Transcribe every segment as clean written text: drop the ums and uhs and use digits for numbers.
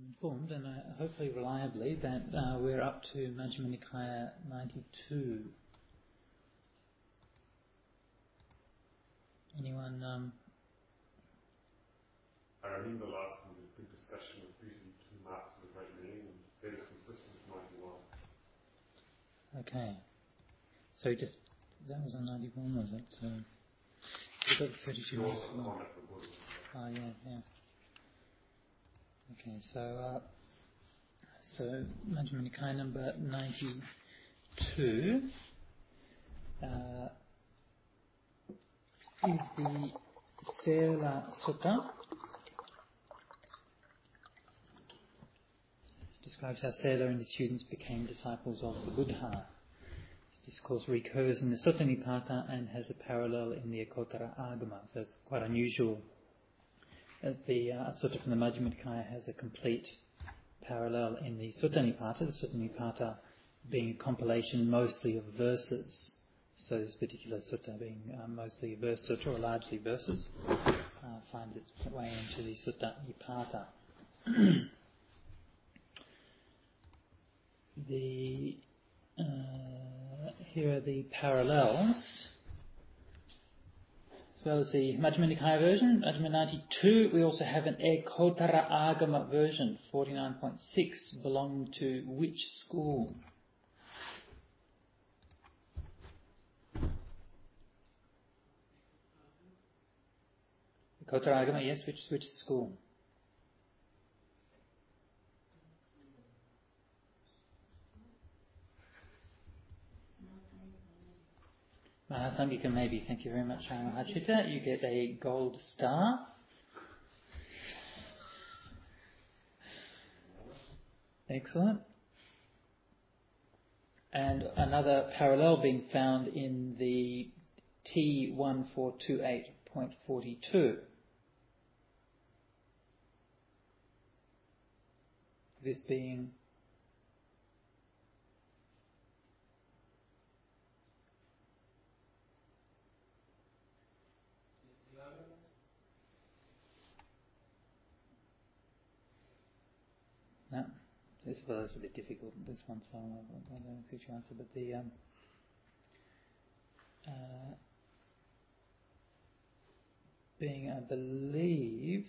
informed, and hopefully reliably, that we're up to Majjhima Nikaya 92. Anyone? I remember last time there was a big discussion of 32 marks of the Great Meaning, and that is consistent with 91. Okay. So that was on 91, was it? So we got 32 marks. Oh, yeah. Okay, so Majjhima Nikaya number 92 is the Sela Sutta. Describes how Sela and his students became disciples of the Buddha. This discourse recurs in the Sutta Nipata and has a parallel in the Ekottara Agama. So it's quite unusual that the Sutta from the Majjhima Nikaya has a complete parallel in the Sutta Nipata. The Sutta Nipata being a compilation mostly of verses. So this particular sutta being mostly a verse sutta or largely verses finds its way into the Sutta Nipata. Here are the parallels. As well as the Majjhima Nikaya version, Majjhima 92, we also have an Ekottara Agama version, 49.6, belonging to which school? Ekottara Agama, yes, which school? Mahasamgika maybe, thank you very much, Mahachita. You get a gold star. Excellent. And another parallel being found in the T1428.42. This being no, this was a bit difficult. This one, so I don't know if you answer, but the being, I believe,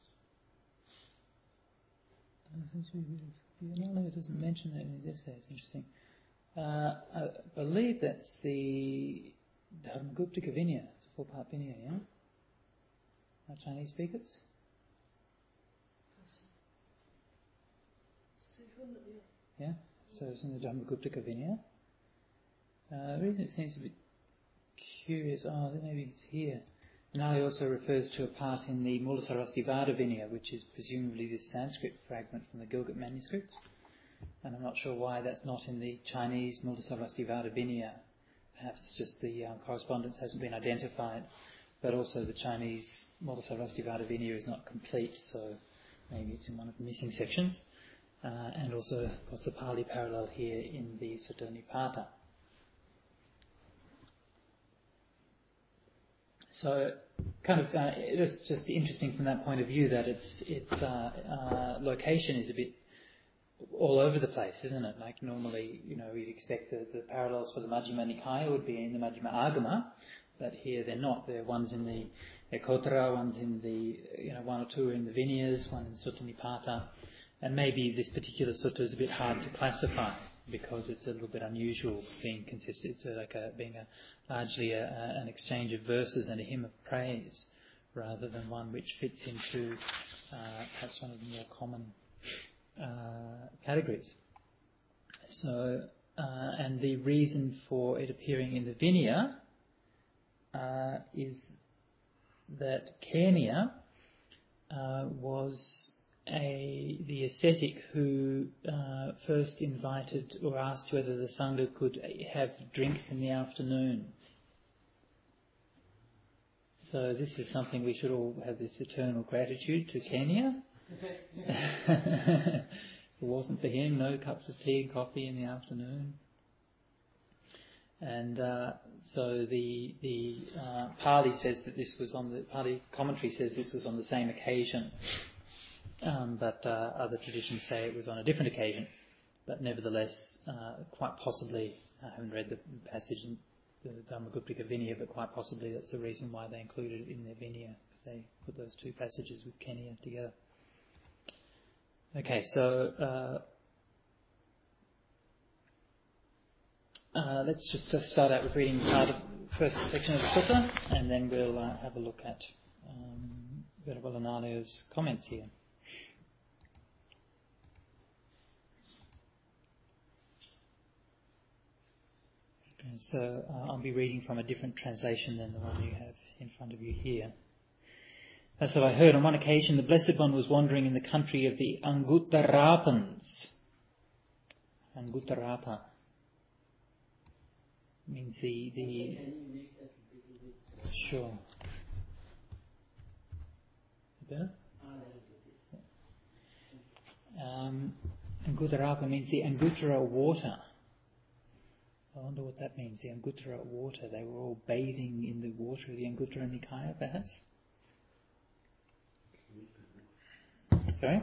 it doesn't mention it in his essay. It's interesting. I believe that's the Dharmaguptaka Vinaya. It's a 4-part Vinaya, yeah? Are Chinese speakers? Yeah? So it's in the Dharmaguptaka Vinaya. The reason it seems a bit curious, maybe it's here. Now he also refers to a part in the Mulasarastivada Vinaya, which is presumably this Sanskrit fragment from the Gilgit manuscripts. And I'm not sure why that's not in the Chinese Mulasarastivada Vinaya. Perhaps just the correspondence hasn't been identified, but also the Chinese Mulasarastivada Vinaya is not complete, so maybe it's in one of the missing sections. And also, of course, the Pali parallel here in the Sutta Nipata. So, kind of, it's just interesting from that point of view that its location is a bit all over the place, isn't it? Like normally, we'd expect the parallels for the Majjhima Nikaya would be in the Majjhima Agama, but here they're not. There are ones in the Ekottara, ones in the, one or two are in the Vinayas, one in Sutta Nipata, and maybe this particular sutta is a bit hard to classify because it's a little bit unusual being consistent. It's being largely an exchange of verses and a hymn of praise, rather than one which fits into perhaps one of the more common categories. So, and the reason for it appearing in the Vinaya is that Kenya was the ascetic who first invited or asked whether the Sangha could have drinks in the afternoon. So this is something we should all have this eternal gratitude to Kenya. If it wasn't for him, no cups of tea and coffee in the afternoon. And so the Pali says that this was on the Pali commentary says this was on the same occasion. but other traditions say it was on a different occasion. But nevertheless, quite possibly, I haven't read the passage in the Dhammaguptaka Vinaya, but quite possibly that's the reason why they included it in their Vinaya, because they put those two passages with Kenya together. Okay, so let's just start out with reading part of the first section of the sutta, and then we'll have a look at Venerable Analayo's comments here. Okay, so I'll be reading from a different translation than the one you have in front of you here. So I heard on one occasion the Blessed One was wandering in the country of the Anguttarapans. Anguttarapa means the sure. Better? Anguttarapa means the Anguttara water. I wonder what that means, the Anguttara water. They were all bathing in the water of the Anguttara Nikaya, perhaps? Sorry?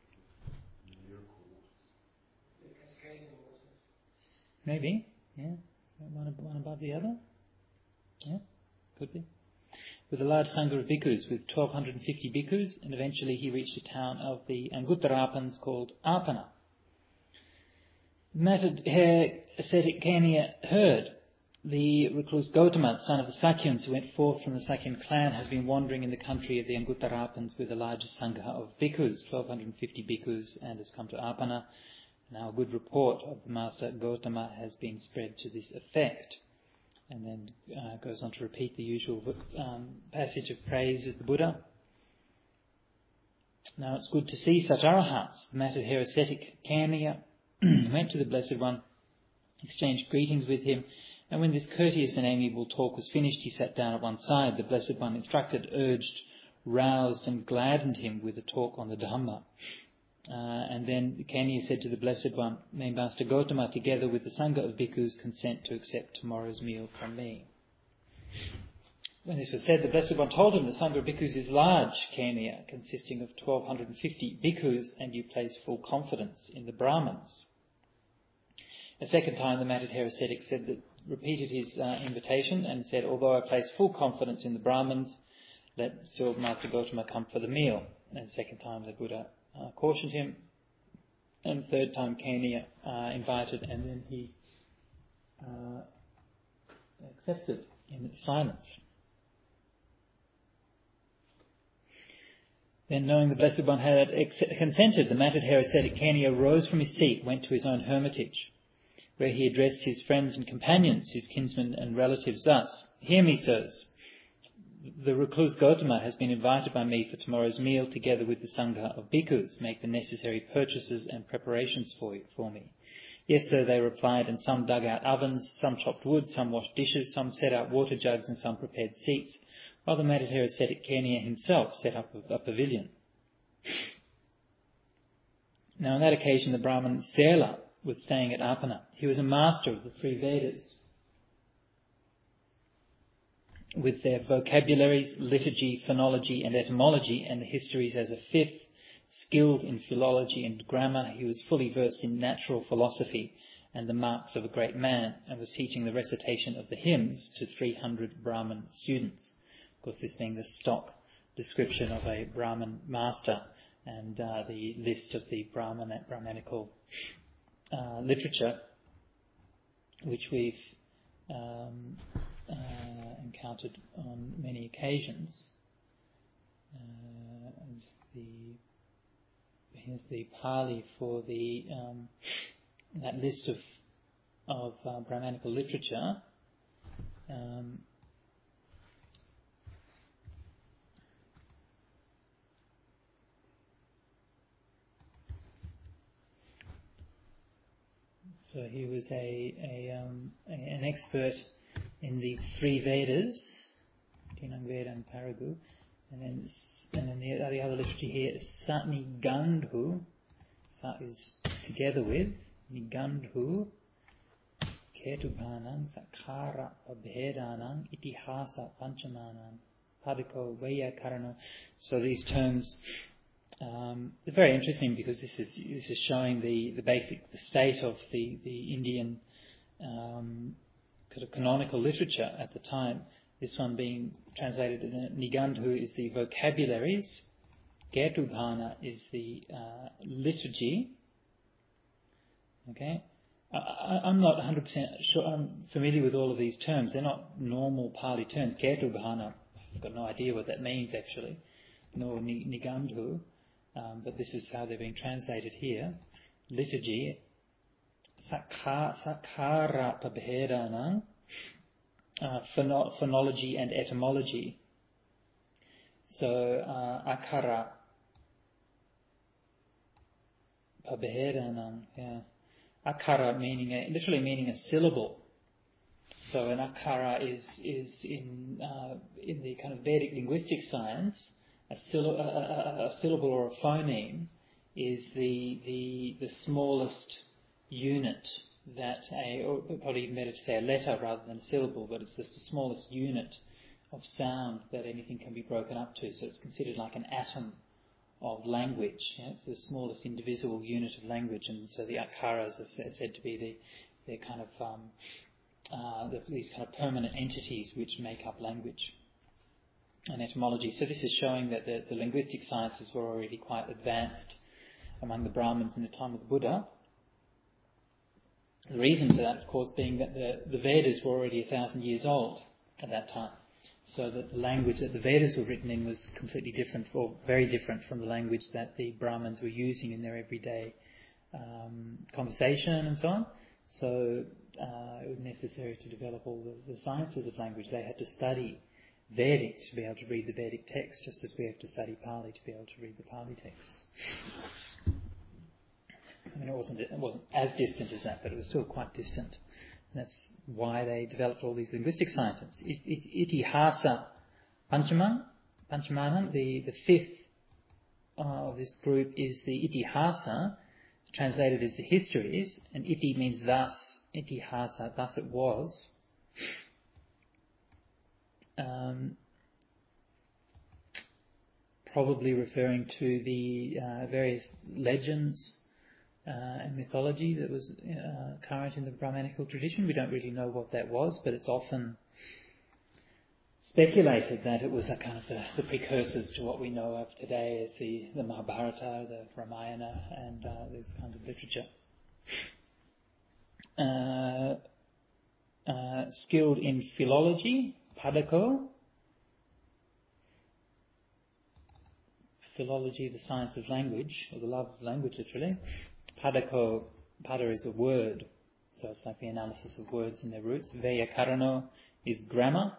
Maybe, yeah. One above the other? Yeah, could be. With a large sangha of bhikkhus, with 1,250 bhikkhus, and eventually he reached a town of the Anguttarapans called Apana. The matted hair ascetic Kenya heard. The recluse Gautama, son of the Sakyans, who went forth from the Sakyan clan, has been wandering in the country of the Anguttarapans with a large sangha of bhikkhus, 1,250 bhikkhus, and has come to Apana. Now a good report of the Master Gautama has been spread to this effect. And then goes on to repeat the usual passage of praise of the Buddha. Now it's good to see such arahats. The matted hair ascetic Kenya went to the Blessed One, exchanged greetings with him, and when this courteous and amiable talk was finished, he sat down at one side. The Blessed One instructed, urged, roused and gladdened him with a talk on the Dhamma. And then Kenya said to the Blessed One, may Master Gautama, together with the Sangha of Bhikkhus, consent to accept tomorrow's meal from me. When this was said, the Blessed One told him the Sangha of Bhikkhus is large, Kenya, consisting of 1,250 Bhikkhus, and you place full confidence in the Brahmins. A second time, the matted hair ascetic repeated his invitation and said, although I place full confidence in the Brahmins, let still Master Gautama come for the meal. And the second time, the Buddha cautioned him, and the third time Kenya invited, and then he accepted in silence. Then, knowing the Blessed One had consented, the matted hair ascetic Kenya rose from his seat, went to his own hermitage, where he addressed his friends and companions, his kinsmen and relatives thus, hear me, sirs. The recluse Gautama has been invited by me for tomorrow's meal together with the Sangha of Bhikkhus. Make the necessary purchases and preparations for me. Yes, sir, they replied, and some dug out ovens, some chopped wood, some washed dishes, some set out water jugs, and some prepared seats, while the matted hair ascetic Kenya himself set up a pavilion. Now on that occasion the Brahmin Sela was staying at Apana. He was a master of the three Vedas, with their vocabularies, liturgy, phonology and etymology, and the histories as a fifth. Skilled in philology and grammar, he was fully versed in natural philosophy and the marks of a great man, and was teaching the recitation of the hymns to 300 Brahmin students. Of course, this being the stock description of a Brahmin master, and the list of the Brahmanical literature, which we've encountered on many occasions. Here's the Pali for the that list of Brahmanical literature. So he was an expert in the three Vedas, Tinang Veda and Paragu, and then the other literature here is Satnigandhu. Sat is together with Nigandhu, Ketubhanang, Sakara Abhedanang, Itihasa Panchamanang, Padiko Vyakarana. So these terms very interesting because this is showing the state of the Indian kind of canonical literature at the time. This one being translated in Nigandhu is the vocabularies, Ketubhana is the liturgy. Okay, I'm not 100% sure. I'm familiar with all of these terms. They're not normal Pali terms. Ketubhana, I've got no idea what that means actually, nor Nigandhu. But this is how they're being translated here. Liturgy, Sakkara Pabhedanang, phonology and etymology. So, Akara Pabhedanang, yeah. Akara literally meaning a syllable. So an akara is in the kind of Vedic linguistic science, a syllable or a phoneme is the smallest unit that or probably even better to say a letter rather than a syllable, but it's just the smallest unit of sound that anything can be broken up to. So it's considered like an atom of language. Yeah? It's the smallest indivisible unit of language, and so the akaras are said to be the kind of these kind of permanent entities which make up language and etymology. So this is showing that the linguistic sciences were already quite advanced among the Brahmins in the time of the Buddha. The reason for that, of course, being that the Vedas were already 1,000 years old at that time. So that the language that the Vedas were written in was completely different, or very different from the language that the Brahmins were using in their everyday conversation and so on. So it was necessary to develop all the sciences of language. They had to study Vedic to be able to read the Vedic text, just as we have to study Pali to be able to read the Pali text. I mean, it wasn't as distant as that, but it was still quite distant. And that's why they developed all these linguistic sciences. Itihasa Panchamanam, the fifth of this group is the Itihasa, translated as the histories, and iti means thus, Itihasa, thus it was. Probably referring to the various legends and mythology that was current in the Brahmanical tradition. We don't really know what that was, but it's often speculated that it was a kind of the precursors to what we know of today as the Mahabharata, the Ramayana, and these kinds of literature. Skilled in philology, Padako. Philology, the science of language, or the love of language, literally. Padako, pada is a word, so it's like the analysis of words and their roots. Vyakarano is grammar.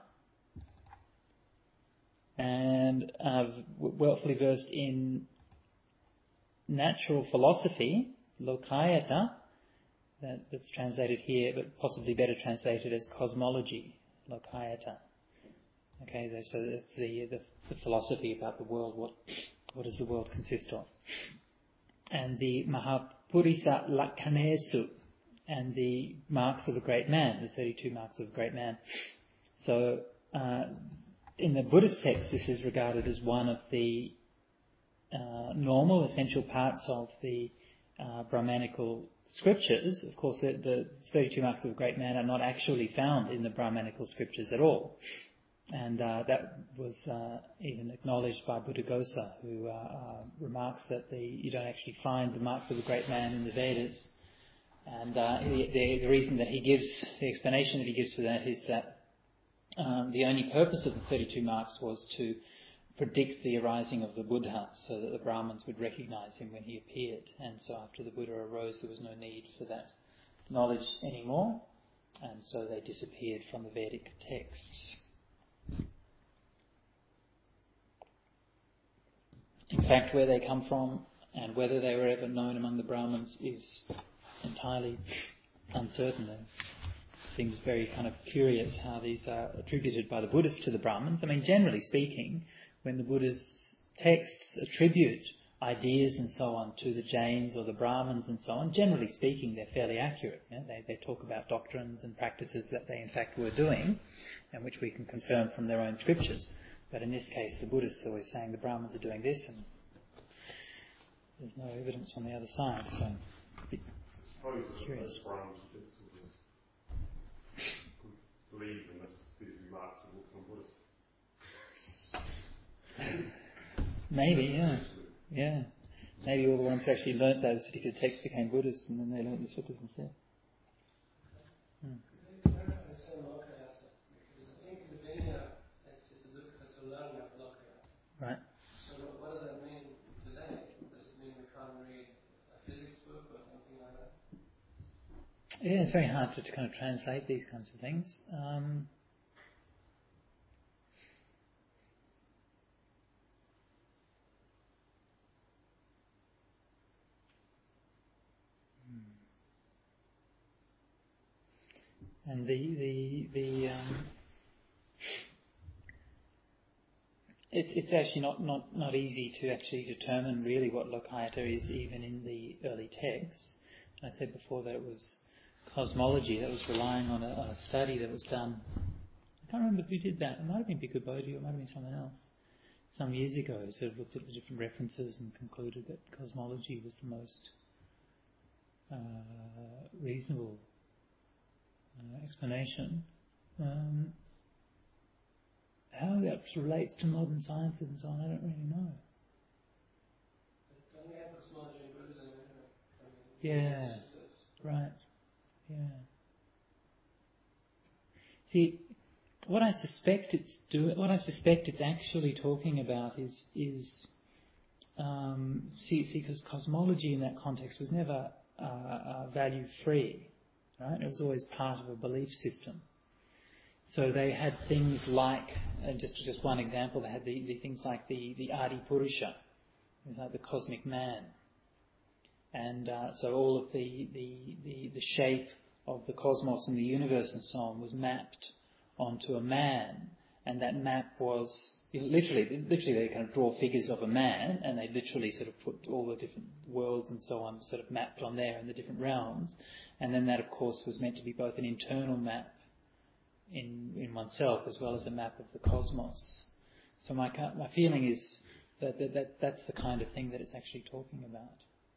And willfully versed in natural philosophy, Lokayata, that's translated here, but possibly better translated as cosmology, Lokayata. Okay, so that's the philosophy about the world. What does the world consist of? And the Mahapurisa Lakhanesu, and the marks of a great man, the 32 marks of a great man. So, in the Buddhist text, this is regarded as one of the normal, essential parts of the Brahmanical scriptures. Of course, the 32 marks of a great man are not actually found in the Brahmanical scriptures at all. And that was even acknowledged by Buddhaghosa, who remarks that you don't actually find the marks of a great man in the Vedas. And the reason that he gives, the explanation that he gives for that is that the only purpose of the 32 marks was to predict the arising of the Buddha, so that the Brahmins would recognize him when he appeared. And so after the Buddha arose, there was no need for that knowledge anymore, and so they disappeared from the Vedic texts. In fact, where they come from and whether they were ever known among the Brahmins is entirely uncertain. It seems very kind of curious how these are attributed by the Buddhists to the Brahmins. I mean, generally speaking, when the Buddha's texts attribute ideas and so on to the Jains or the Brahmins and so on, generally speaking, they're fairly accurate. You know, they talk about doctrines and practices that they in fact were doing, and which we can confirm from their own scriptures. But in this case, the Buddhists are always saying the Brahmins are doing this, and there's no evidence on the other side. So, a bit curious. Believe in this, these remarks of all Buddhists. Maybe, yeah. Maybe all the ones who actually learnt those particular texts became Buddhists, and then they learnt the suttas instead. Right. So what does that mean today? Does it mean we can't read a physics book or something like that? Yeah, it's very hard to kind of translate these kinds of things. And it's actually not easy to actually determine really what Lokayata is, even in the early texts. I said before that it was cosmology that was relying on a study that was done. I can't remember who did that. It might have been Bhikkhu Bodhi or it might have been someone else. Some years ago, sort of looked at the different references and concluded that cosmology was the most reasonable explanation. How that relates to modern sciences and so on, I don't really know. Don't we have cosmology in Buddhism anyway? Yeah, right. Yeah. See, what I suspect it's actually talking about is because cosmology in that context was never value free, right? It was always part of a belief system. So they had things like, just one example, they had the things like the Adi Purusha, like the cosmic man, and so all of the shape of the cosmos and the universe and so on was mapped onto a man, and that map was literally they kind of draw figures of a man, and they literally sort of put all the different worlds and so on sort of mapped on there in the different realms, and then that of course was meant to be both an internal map in oneself as well as a map of the cosmos. So my feeling is that's the kind of thing that it's actually talking about.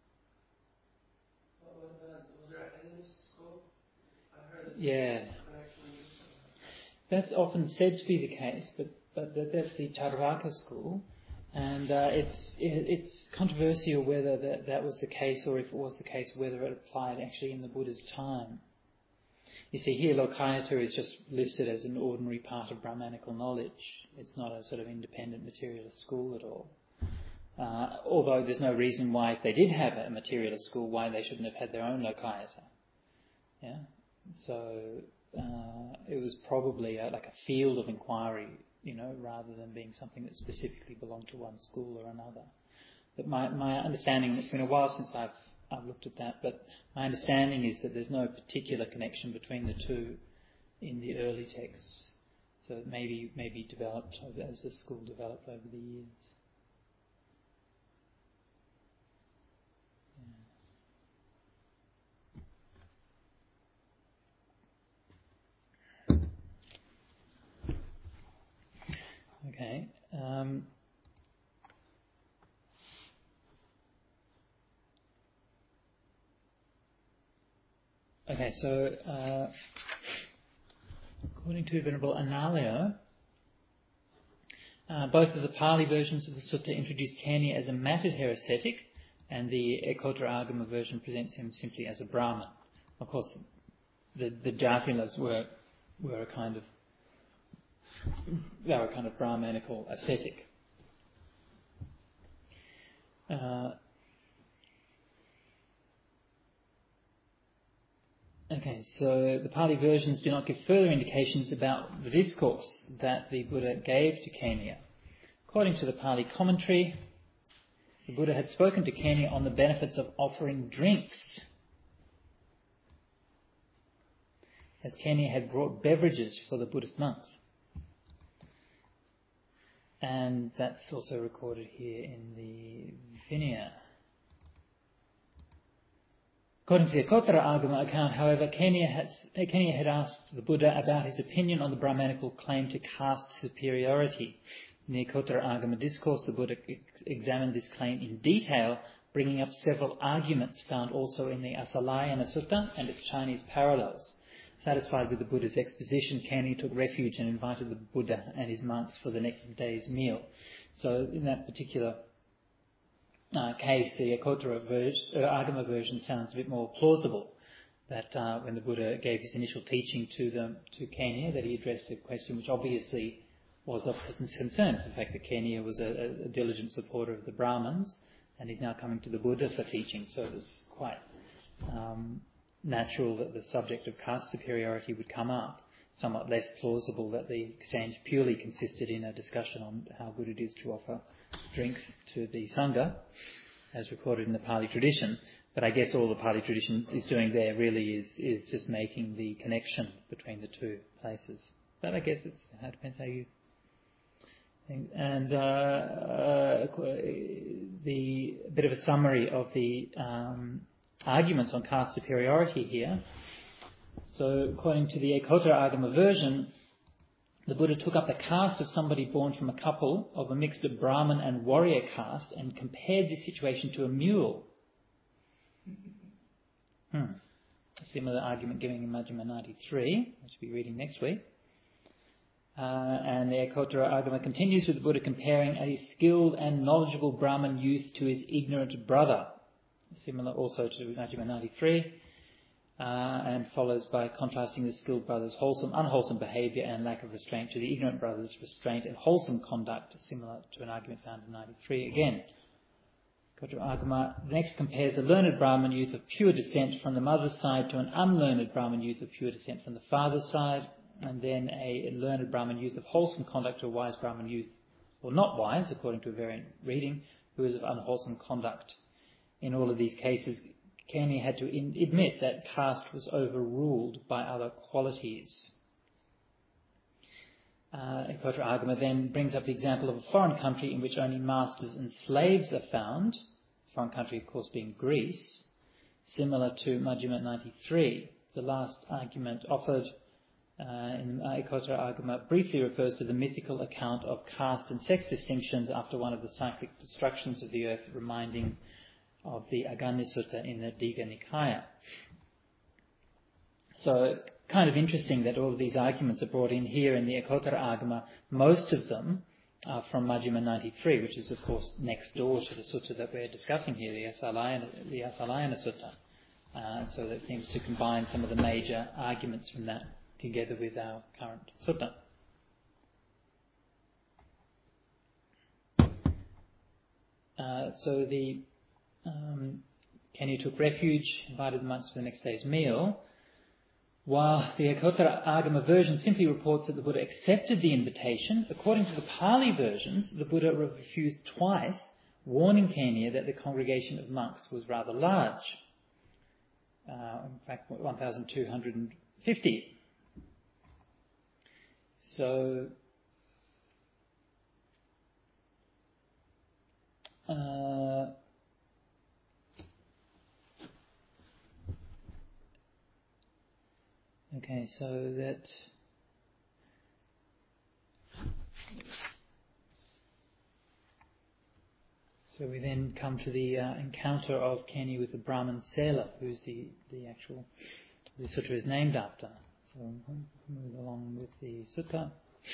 Was there a Hellenist school? I heard that. Yeah. That's often said to be the case, but that's the Charvaka school, and it's controversial whether that was the case, or if it was the case, whether it applied actually in the Buddha's time. You see, here Lokayata is just listed as an ordinary part of Brahmanical knowledge. It's not a sort of independent materialist school at all. Although there's no reason why, if they did have a materialist school, why they shouldn't have had their own Lokayata. Yeah. So it was probably like a field of inquiry, rather than being something that specifically belonged to one school or another. But my understanding, it's been a while since I've looked at that, but my understanding is that there's no particular connection between the two in the early texts. So it maybe developed as the school developed over the years. Yeah. Okay. Okay, so according to Venerable Analayo, both of the Pali versions of the sutta introduce Kenya as a matted heretic, and the Ekottara Agama version presents him simply as a Brahmin. Of course, the Jatilas were a kind of Brahmanical ascetic. Okay, so the Pali versions do not give further indications about the discourse that the Buddha gave to Kenya. According to the Pali commentary, the Buddha had spoken to Kenya on the benefits of offering drinks, as Kenya had brought beverages for the Buddhist monks. And that's also recorded here in the Vinaya. According to the Ekottara Agama account, however, Kenya had asked the Buddha about his opinion on the Brahmanical claim to caste superiority. In the Ekottara Agama discourse, the Buddha examined this claim in detail, bringing up several arguments found also in the Asalayana Sutta and its Chinese parallels. Satisfied with the Buddha's exposition, Kani took refuge and invited the Buddha and his monks for the next day's meal. So in that particular case, the Ekotara Agama version sounds a bit more plausible. That when the Buddha gave his initial teaching to Kenya, that he addressed a question which obviously was of concern. The fact that Kenya was a diligent supporter of the Brahmins, and he's now coming to the Buddha for teaching. So it was quite natural that the subject of caste superiority would come up. Somewhat less plausible that the exchange purely consisted in a discussion on how good it is to offer drinks to the Sangha, as recorded in the Pali tradition. But I guess all the Pali tradition is doing there really is just making the connection between the two places. But I guess it depends how you think. And the bit of a summary of the arguments on caste superiority here. So according to the Ekotara Agama version, the Buddha took up the caste of somebody born from a couple of a mixed of Brahmin and warrior caste and compared this situation to a mule. A similar argument given in Majjhima 93, which we'll be reading next week. And the Ekotara Agama continues with the Buddha comparing a skilled and knowledgeable Brahmin youth to his ignorant brother. Similar also to Majjhima 93. And follows by contrasting the skilled brother's unwholesome behaviour and lack of restraint to the ignorant brother's restraint and wholesome conduct, similar to an argument found in 93 again. Ekotara Agama next compares a learned Brahmin youth of pure descent from the mother's side to an unlearned Brahmin youth of pure descent from the father's side, and then a learned Brahmin youth of wholesome conduct to a wise Brahmin youth, or not wise, according to a variant reading, who is of unwholesome conduct. In all of these cases, Kani had to admit that caste was overruled by other qualities. Ekotara Agama then brings up the example of a foreign country in which only masters and slaves are found, foreign country of course being Greece, similar to Majjhima 93. The last argument offered in Ekotara Agama briefly refers to the mythical account of caste and sex distinctions after one of the cyclic destructions of the earth, reminding of the Aganya Sutta in the Digha Nikaya. So, kind of interesting that all of these arguments are brought in here in the Ekotara Agama. Most of them are from Majjhima 93, which is of course next door to the sutta that we're discussing here, the Asalayana Sutta. So that seems to combine some of the major arguments from that together with our current sutta. So the Kani took refuge, invited the monks for the next day's meal, while the Ekotara Agama version simply reports that the Buddha accepted the invitation. According to the Pali versions, the Buddha refused twice, warning Kani that the congregation of monks was rather large. In fact, 1,250. So, okay, so that so we then come to the encounter of Kani with the Brahmin Sela, who's the sutta is named after. So we'll move along with the sutta.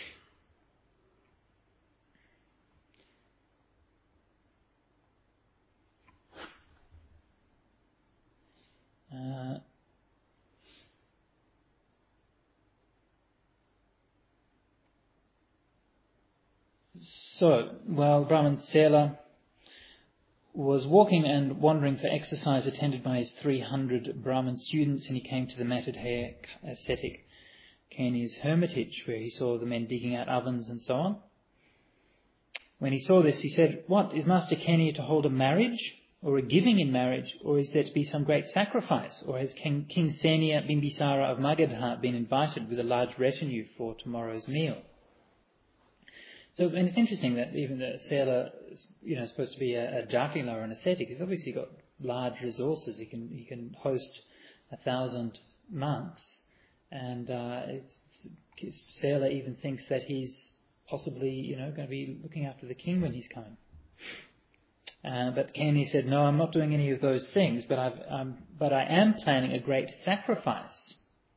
So, while Brahmin Sela was walking and wandering for exercise, attended by his 300 Brahmin students, and he came to the matted hair ascetic Kani's hermitage, where he saw the men digging out ovens and so on. When he saw this, he said, "What, is Master Kani to hold a marriage, or a giving in marriage, or is there to be some great sacrifice? Or has King Senia Bimbisara of Magadha been invited with a large retinue for tomorrow's meal?" So, and it's interesting that even the Sela, is supposed to be a Jatila or an ascetic, he's obviously got large resources. He can host 1,000 monks, and Sela even thinks that he's possibly, going to be looking after the king when he's coming. But Kenya said, no, I'm not doing any of those things, but I am planning a great sacrifice.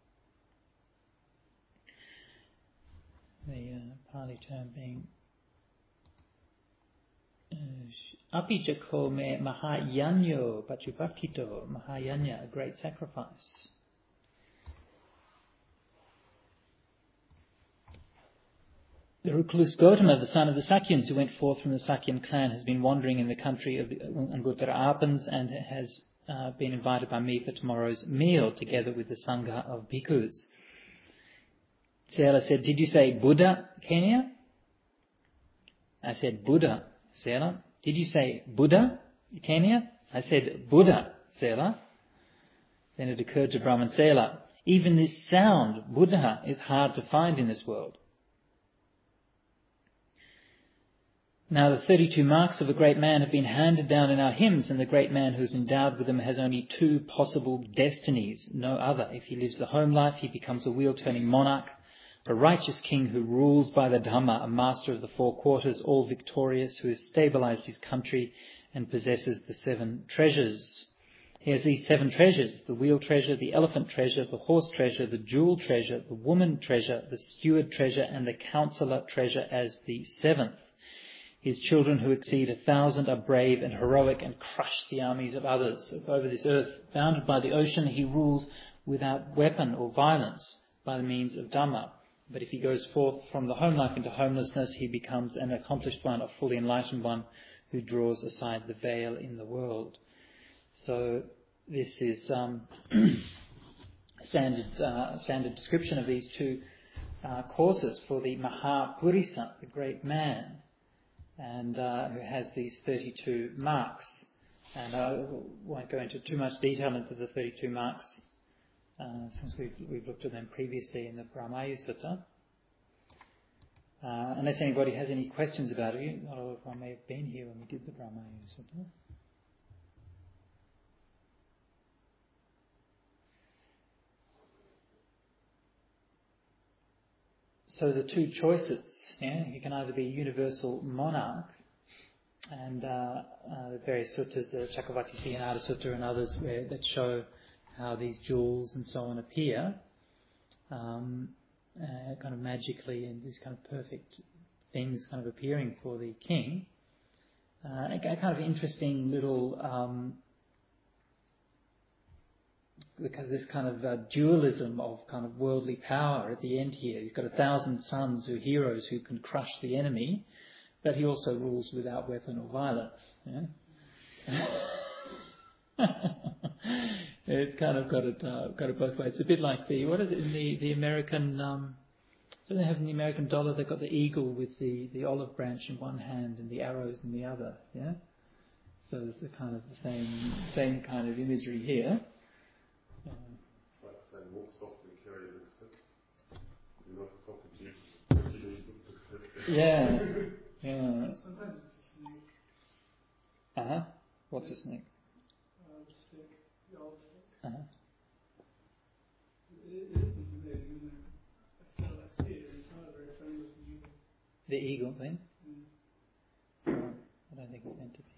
The Pali term being Apijako me Mahayanyo Pachupakito, Mahayanya, a great sacrifice. The recluse Gautama, the son of the Sakyans, who went forth from the Sakyan clan, has been wandering in the country of the Anguttara Apans and has been invited by me for tomorrow's meal together with the Sangha of bhikkhus. Sela said, did you say Buddha, Kenya? I said Buddha, Sela. Did you say Buddha, Kenya? I said Buddha, Sela. Then it occurred to Brahman Sela, even this sound, Buddha, is hard to find in this world. Now the 32 marks of a great man have been handed down in our hymns, and the great man who is endowed with them has only two possible destinies, no other. If he lives the home life, he becomes a wheel-turning monarch, a righteous king who rules by the Dhamma, a master of the four quarters, all victorious, who has stabilized his country and possesses the 7 treasures. He has these 7 treasures, the wheel treasure, the elephant treasure, the horse treasure, the jewel treasure, the woman treasure, the steward treasure, and the counselor treasure as the 7th. His children who exceed 1,000 are brave and heroic and crush the armies of others. Over this earth, bounded by the ocean, he rules without weapon or violence by the means of Dhamma. But if he goes forth from the home life into homelessness, he becomes an accomplished one, a fully enlightened one who draws aside the veil in the world. So this is standard description of these 2 courses for the Mahapurisa, the great man, and who has these 32 marks. And I won't go into too much detail into the 32 marks, since we've looked at them previously in the Brahmaya Sutta. Unless anybody has any questions about it, not all of them may have been here when we did the Brahmaya Sutta. So the 2 choices, you can either be universal monarch, and the various suttas, the Chakravarti Siddhanada Sutta and others, that show how these jewels and so on appear, kind of magically, and these kind of perfect things kind of appearing for the king. A kind of interesting little, because this kind of dualism of kind of worldly power at the end here. You've got 1,000 sons who are heroes who can crush the enemy, but he also rules without weapon or violence. It's kind of got it both ways. It's a bit like what is it in the American? Don't they have in the American dollar? They've got the eagle with the olive branch in one hand and the arrows in the other. Yeah. So it's a kind of the same kind of imagery here. Like saying, walk softly, carry a big stick. You're not a proper Jesus. Yeah. Yeah. Sometimes it's a snake. What's a snake? Stick. The old stick. It isn't big, isn't it? I see it. It's not a very famous eagle. The eagle thing? Mm. I don't think it's meant to be.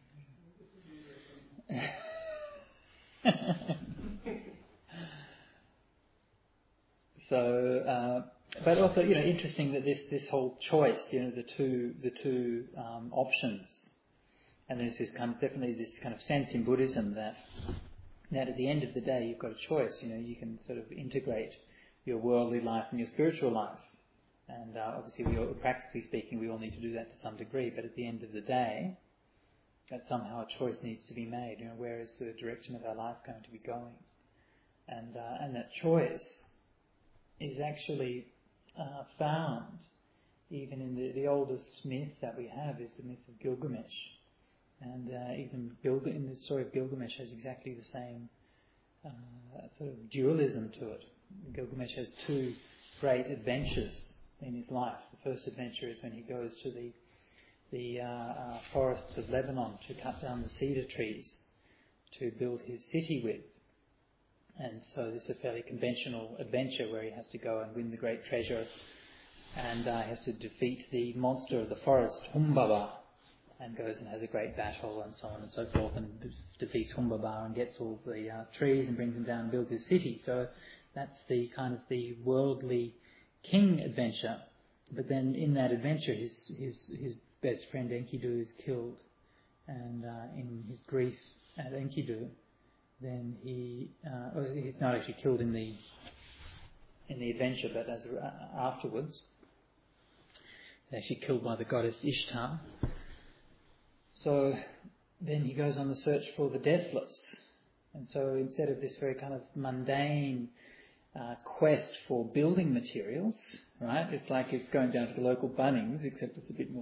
So, but also, interesting that this whole choice, the two options, and there's this kind of definitely this kind of sense in Buddhism that at the end of the day you've got a choice. You can sort of integrate your worldly life and your spiritual life, and obviously, practically speaking, we all need to do that to some degree. But at the end of the day, that somehow a choice needs to be made. Where is the direction of our life going to be going? And that choice is actually found even in the oldest myth that we have is the myth of Gilgamesh. And even in the story of Gilgamesh has exactly the same sort of dualism to it. Gilgamesh has 2 great adventures in his life. The first adventure is when he goes to the forests of Lebanon to cut down the cedar trees to build his city with. And so this is a fairly conventional adventure where he has to go and win the great treasure and has to defeat the monster of the forest, Humbaba. and goes and has a great battle and so on and so forth, and defeats Humbaba and gets all the trees and brings them down and builds his city. So that's the kind of the worldly king adventure. But then in that adventure, his best friend Enkidu is killed, and in his grief at Enkidu, then he's not actually killed in the adventure, but afterwards, he's actually killed by the goddess Ishtar. So then he goes on the search for the deathless, and so instead of this very kind of mundane quest for building materials, right? It's like it's going down to the local Bunnings, except it's a bit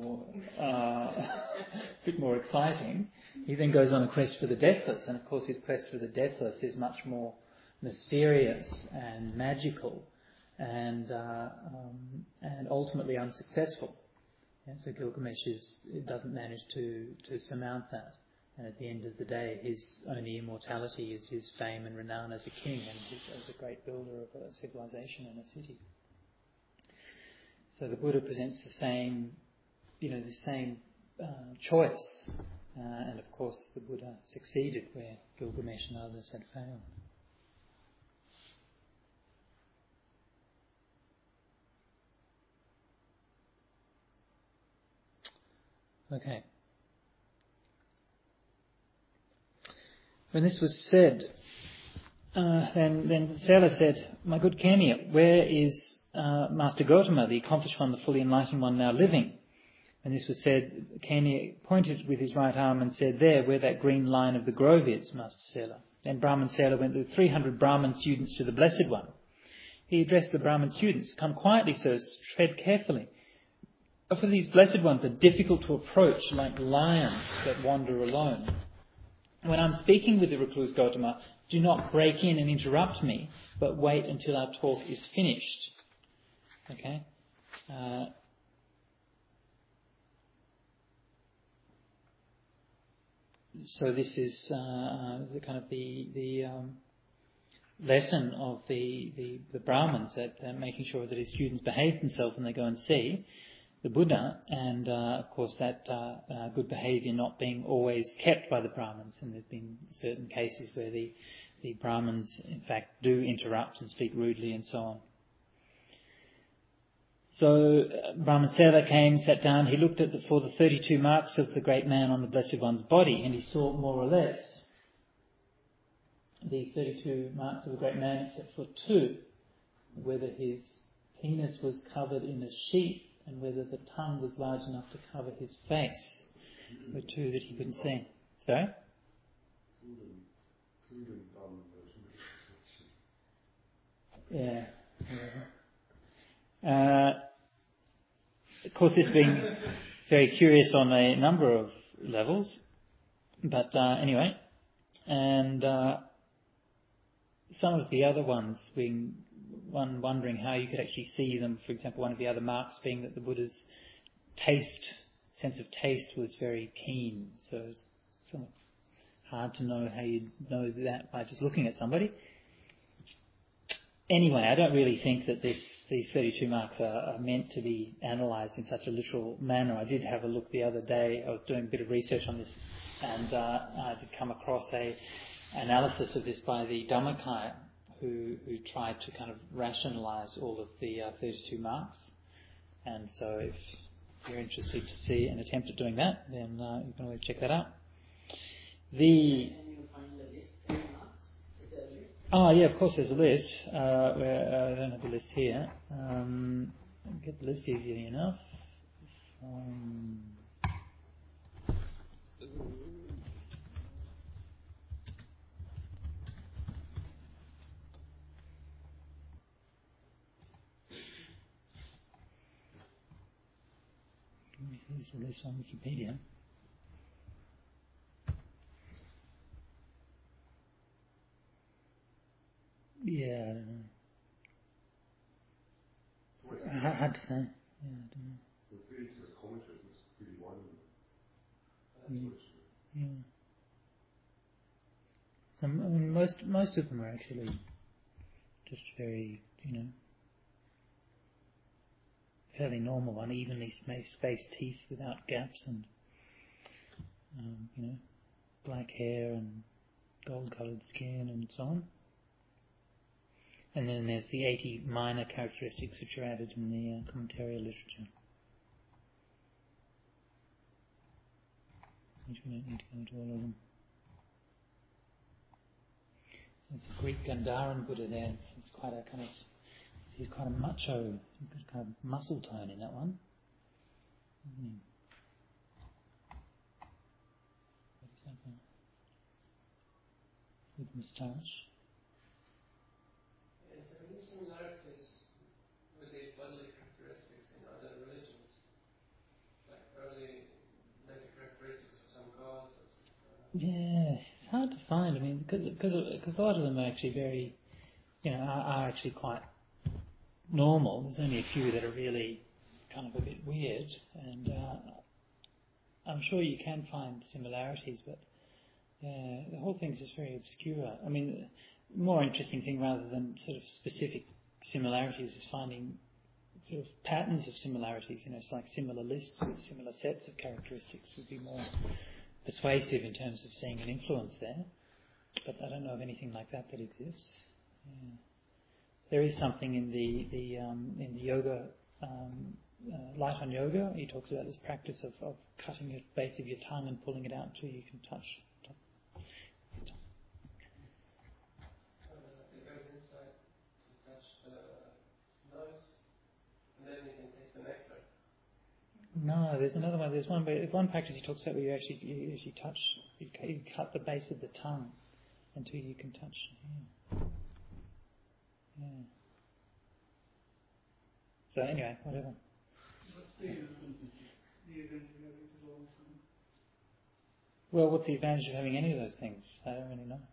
more exciting. He then goes on a quest for the deathless, and of course his quest for the deathless is much more mysterious and magical, and ultimately unsuccessful. Yeah, so Gilgamesh doesn't manage to surmount that. And at the end of the day, his only immortality is his fame and renown as a king and as a great builder of a civilization and a city. So the Buddha presents the same choice. And of course the Buddha succeeded where Gilgamesh and others had failed. Okay. When this was said, then Sela said, "My good Kemia, where is Master Gautama, the accomplished one, the fully enlightened one, now living?" When this was said, Kemia pointed with his right arm and said, "There, where that green line of the grove is, Master Sela." Then Brahman Sela went with 300 Brahman students to the Blessed One. He addressed the Brahman students, "Come quietly, sirs, tread carefully. For these Blessed Ones are difficult to approach, like lions that wander alone. When I'm speaking with the recluse Gautama, do not break in and interrupt me, but wait until our talk is finished." Okay? So this is the kind of the lesson of the Brahmins, that making sure that his students behave themselves when they go and see the Buddha, and of course that good behaviour not being always kept by the Brahmins, and there's been certain cases where the Brahmins in fact do interrupt and speak rudely and so on. So Brahman Sela came, sat down, he looked for the 32 marks of the great man on the Blessed One's body, and he saw more or less the 32 marks of the great man except for 2, whether his penis was covered in a sheath and whether the tongue was large enough to cover his face, were 2 that he couldn't see. Sorry? Yeah. Of course, this being very curious on a number of levels, but anyway, and some of the other ones being one wondering how you could actually see them. For example, one of the other marks being that the Buddha's sense of taste was very keen, so it's somewhat hard to know how you know that by just looking at somebody. Anyway, I don't really think that these 32 marks are meant to be analysed in such a literal manner. I did have a look the other day. I was doing a bit of research on this, and I did come across a analysis of this by the Dhammakaya, who tried to kind of rationalise all of the 32 marks. And so if you're interested to see an attempt at doing that, then you can always check that out. Can you find the list of marks? Is there a list? Oh, yeah, of course there's a list. Where I don't have the list here. I'll get the list easily enough. Here's the list on Wikipedia. Yeah, I don't know. Hard to say. Yeah, I don't know. The 32 commentators was pretty wonderful. Yeah. Some, I mean, most of them are actually just very, fairly normal, unevenly spaced teeth without gaps, and black hair and gold-coloured skin and so on. And then there's the 80 minor characteristics which are added in the commentarial literature. Which we don't need to go into all of them. There's a Greek Gandharan Buddha there. He's quite a macho. He's got a kind of muscle tone in that one. With moustache. Is there any similarities with these bodily characteristics in other religions? Like later characteristics of some gods? Yeah, it's hard to find. I mean, because a lot of them are actually very, are actually quite normal. There's only a few that are really kind of a bit weird, and I'm sure you can find similarities, but the whole thing's just very obscure. I mean, the more interesting thing rather than sort of specific similarities is finding sort of patterns of similarities. It's like similar lists with similar sets of characteristics would be more persuasive in terms of seeing an influence there. But I don't know of anything like that exists. Yeah. There is something in the yoga, Light on Yoga. He talks about this practice of cutting the base of your tongue and pulling it out until you can touch. It goes inside to touch the nose, and then you can taste the nectar. No, there's another one. There's one practice he talks about where you actually touch. You cut the base of the tongue until you can touch. Yeah. So anyway, whatever. What's the advantage of having it all? Well, what's the advantage of having any of those things? I don't really know.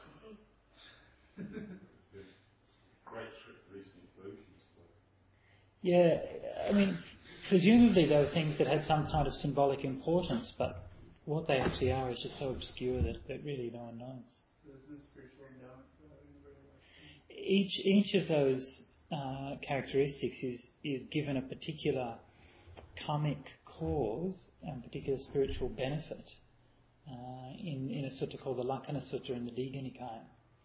There's great recent versions, though. Yeah, I mean, presumably they were things that had some kind of symbolic importance, but what they actually are is just so obscure that really no one knows. So there's no spiritual endowment for having a very large thing. Each of those characteristics is given a particular karmic cause and particular spiritual benefit in a sutta called the Lakkhana Sutta in the Digha Nikaya.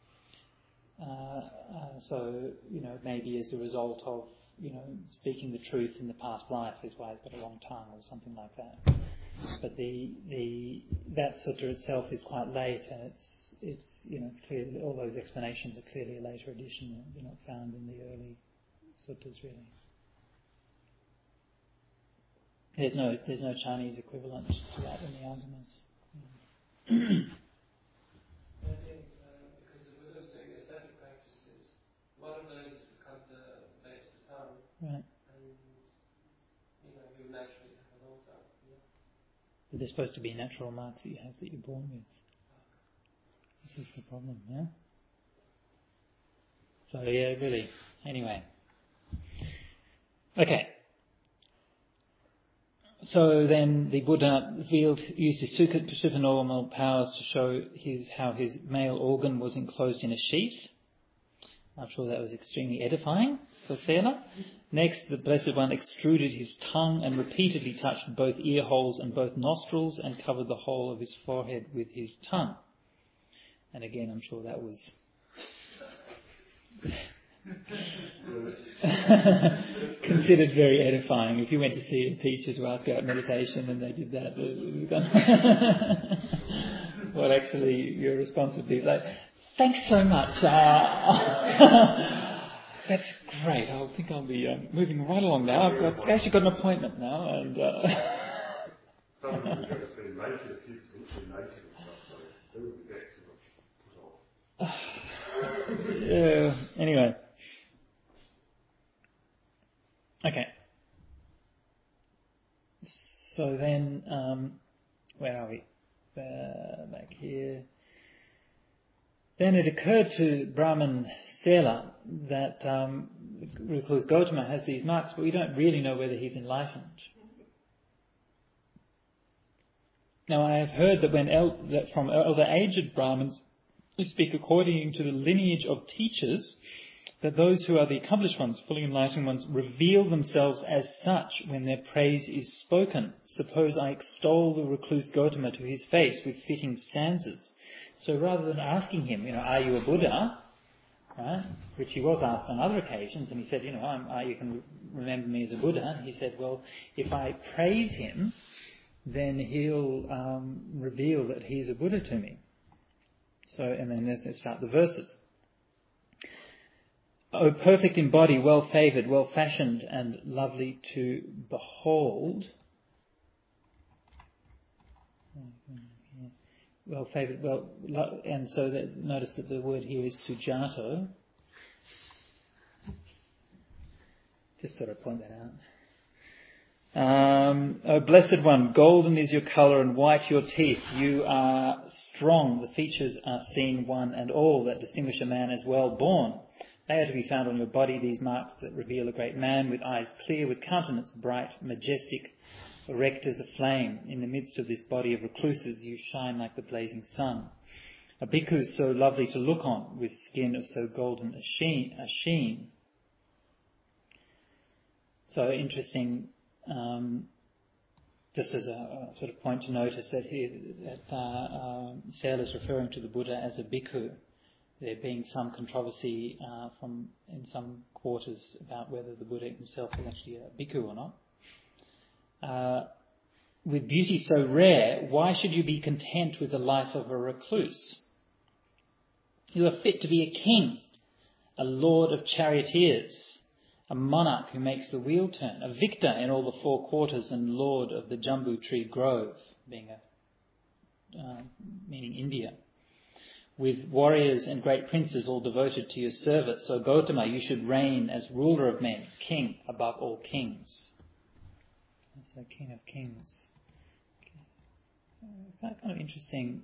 So, maybe as a result of, speaking the truth in the past life is why he's got a long tongue or something like that. But that sutta itself is quite late, and it's clear all those explanations are clearly a later addition. They're not found in the early suttas really. There's no Chinese equivalent to that in the Agamas. I think because the Buddha's doing ascetic practices, one of those is to cut the base of the tongue, Right. and you naturally have a long tongue. Yeah. But there's supposed to be natural marks that you have that you're born with. This is the problem, yeah? So yeah, really. Anyway. Okay. So then the Buddha used his supernormal powers to show how his male organ was enclosed in a sheath. I'm sure that was extremely edifying for Sela. Next, the Blessed One extruded his tongue and repeatedly touched both ear holes and both nostrils and covered the whole of his forehead with his tongue. And again, I'm sure that was considered very edifying. If you went to see a teacher to ask about meditation and they did that, well, actually, your response would be like, "Thanks so much. That's great. I think I'll be moving right along now. I've actually got an appointment now." And some of them are going to see nature, see nature and stuff, so they would get put off. Yeah. Anyway. Okay. So then, where are we? Back here. Then it occurred to Brahman Sela that recluse Gautama has these marks, but we don't really know whether he's enlightened. Now I have heard that that from elder aged Brahmins who speak according to the lineage of teachers, that those who are the accomplished ones, fully enlightened ones, reveal themselves as such when their praise is spoken. Suppose I extol the recluse Gautama to his face with fitting stanzas. So rather than asking him, are you a Buddha? Right? Which he was asked on other occasions, and he said, you can remember me as a Buddha. And he said, well, if I praise him, then he'll reveal that he's a Buddha to me. So, and then let's start the verses. O perfect in body, well favoured, well fashioned, and lovely to behold. Well favoured, and so notice that the word here is sujato. Just sort of point that out. O blessed one, golden is your colour and white your teeth. You are strong. The features are seen one and all that distinguish a man as well born. They are to be found on your body, these marks that reveal a great man with eyes clear, with countenance bright, majestic, erect as a flame. In the midst of this body of recluses you shine like the blazing sun. A bhikkhu so lovely to look on, with skin of so golden a sheen. So interesting, just as a sort of point to notice that here, Sayala is referring to the Buddha as a bhikkhu. There being some controversy in some quarters about whether the Buddha himself is actually a bhikkhu or not. With beauty so rare, why should you be content with the life of a recluse? You are fit to be a king, a lord of charioteers, a monarch who makes the wheel turn, a victor in all the four quarters and lord of the Jambu Tree Grove, meaning India. With warriors and great princes all devoted to your service. So Gautama, you should reign as ruler of men, king above all kings. So king of kings. Kind of interesting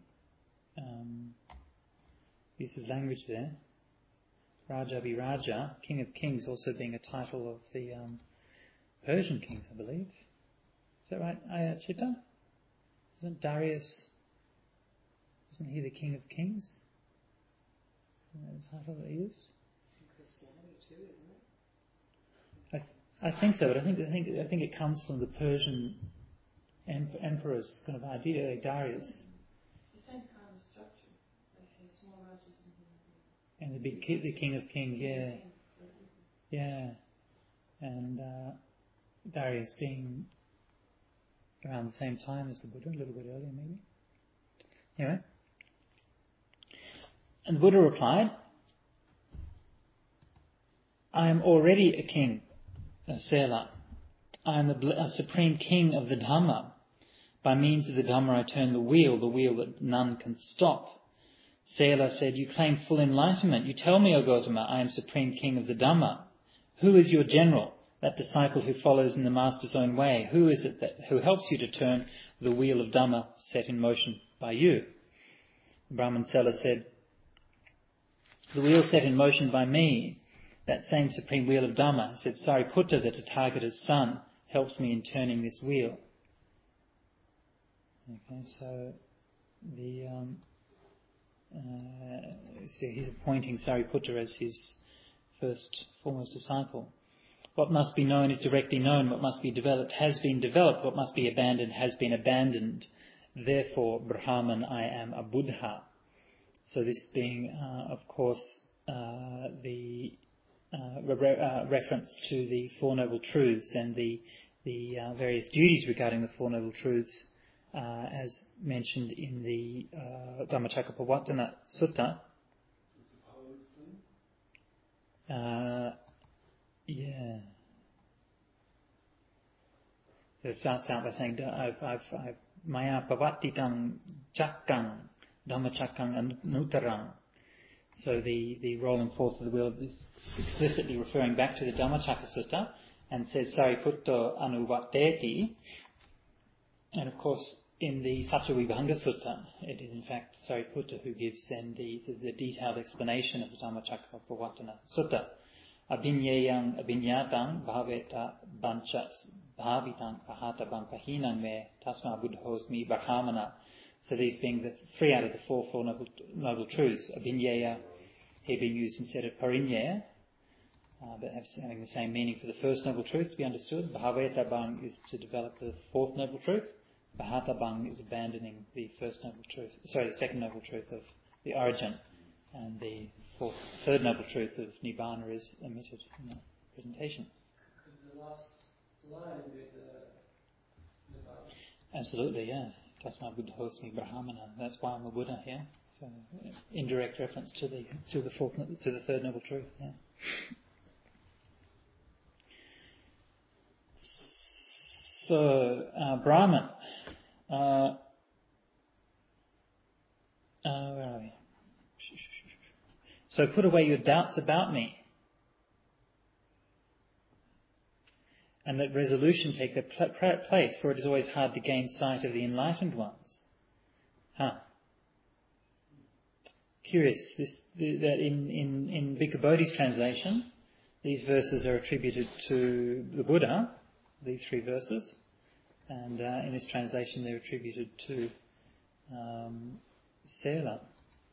use of language there. Raja Viraja, king of kings, also being a title of the Persian kings, I believe. Is that right, Ayachita? Isn't Darius... Isn't he the King of Kings? Isn't that the title that he used? Christianity too, isn't it? I think so, but I think it comes from the Persian emperor's kind of idea, like Darius. It's the same kind of structure, like a small rajas and the King of Kings, yeah, and Darius being around the same time as the Buddha, a little bit earlier maybe. Anyway. And the Buddha replied, I am already a king, Sayala. I am the supreme king of the Dhamma. By means of the Dhamma I turn the wheel that none can stop. Sayala said, you claim full enlightenment. You tell me, O Gautama, I am supreme king of the Dhamma. Who is your general, that disciple who follows in the master's own way? Who is it who helps you to turn the wheel of Dhamma set in motion by you? Brahman Sela said, the wheel set in motion by me, that same supreme wheel of Dhamma, said Sariputta, the Tathagata's son, helps me in turning this wheel. Okay, so he's appointing Sariputta as his foremost disciple. What must be known is directly known. What must be developed has been developed. What must be abandoned has been abandoned. Therefore, Brahman, I am a Buddha. So this being, of course, the reference to the Four Noble Truths and the various duties regarding the Four Noble Truths, as mentioned in the Dhammacakkappavattana Sutta. So it starts out by saying, I've Maya Pavattitam Chakkang Dhammachakkang Anuttaram. So the rolling forth of the wheel is explicitly referring back to the Dhammacakka Sutta and says Sariputta Anuvatteti. And of course, in the Satyavibhanga Sutta, it is in fact Sariputta who gives then the detailed explanation of the Dhammacakkappavattana Sutta. Abhinyayang abhinyatang bhaveta banchas bhavitang pahata bankahinang me tasma buddhosmi brahmana. So these being the three out of the four noble truths. Abhinyaya here being used instead of parinyaya, but having the same meaning for the first noble truth to be understood. Bhavatabang is to develop the fourth noble truth. Bhahatabang is abandoning the second noble truth of the origin, and the third noble truth of Nibbana is omitted in that presentation. Could the last line be the Nibbana? Absolutely, yeah. Tasma Buddhosmi Brahmana. That's why I'm a Buddha, yeah. So indirect reference to the third noble truth, yeah. So Brahman. Where are we? So put away your doubts about me, and let resolution take their place, for it is always hard to gain sight of the enlightened ones. Curious that in Bhikkhu Bodhi's translation, these verses are attributed to the Buddha, these 3 verses, and in this translation they're attributed to Sela.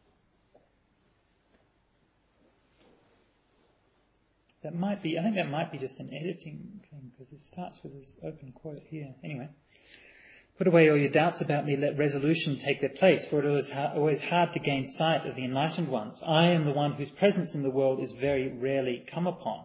I think that might be just an editing thing, because it starts with this open quote here. Anyway. Put away all your doubts about me, let resolution take their place, for it is always hard to gain sight of the enlightened ones. I am the one whose presence in the world is very rarely come upon.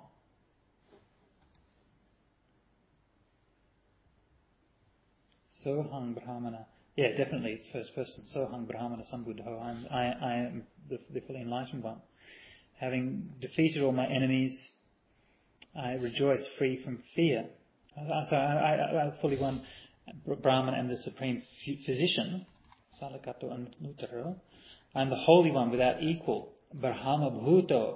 Sohang Brahmana. Yeah, definitely, it's first person. Sohang Brahmana Sambuddho. I am the fully enlightened one. Having defeated all my enemies, I rejoice free from fear. So I fully one Brahman and the Supreme Physician, Salakato Anutaro. I am the Holy One without equal, Brahma Bhuto,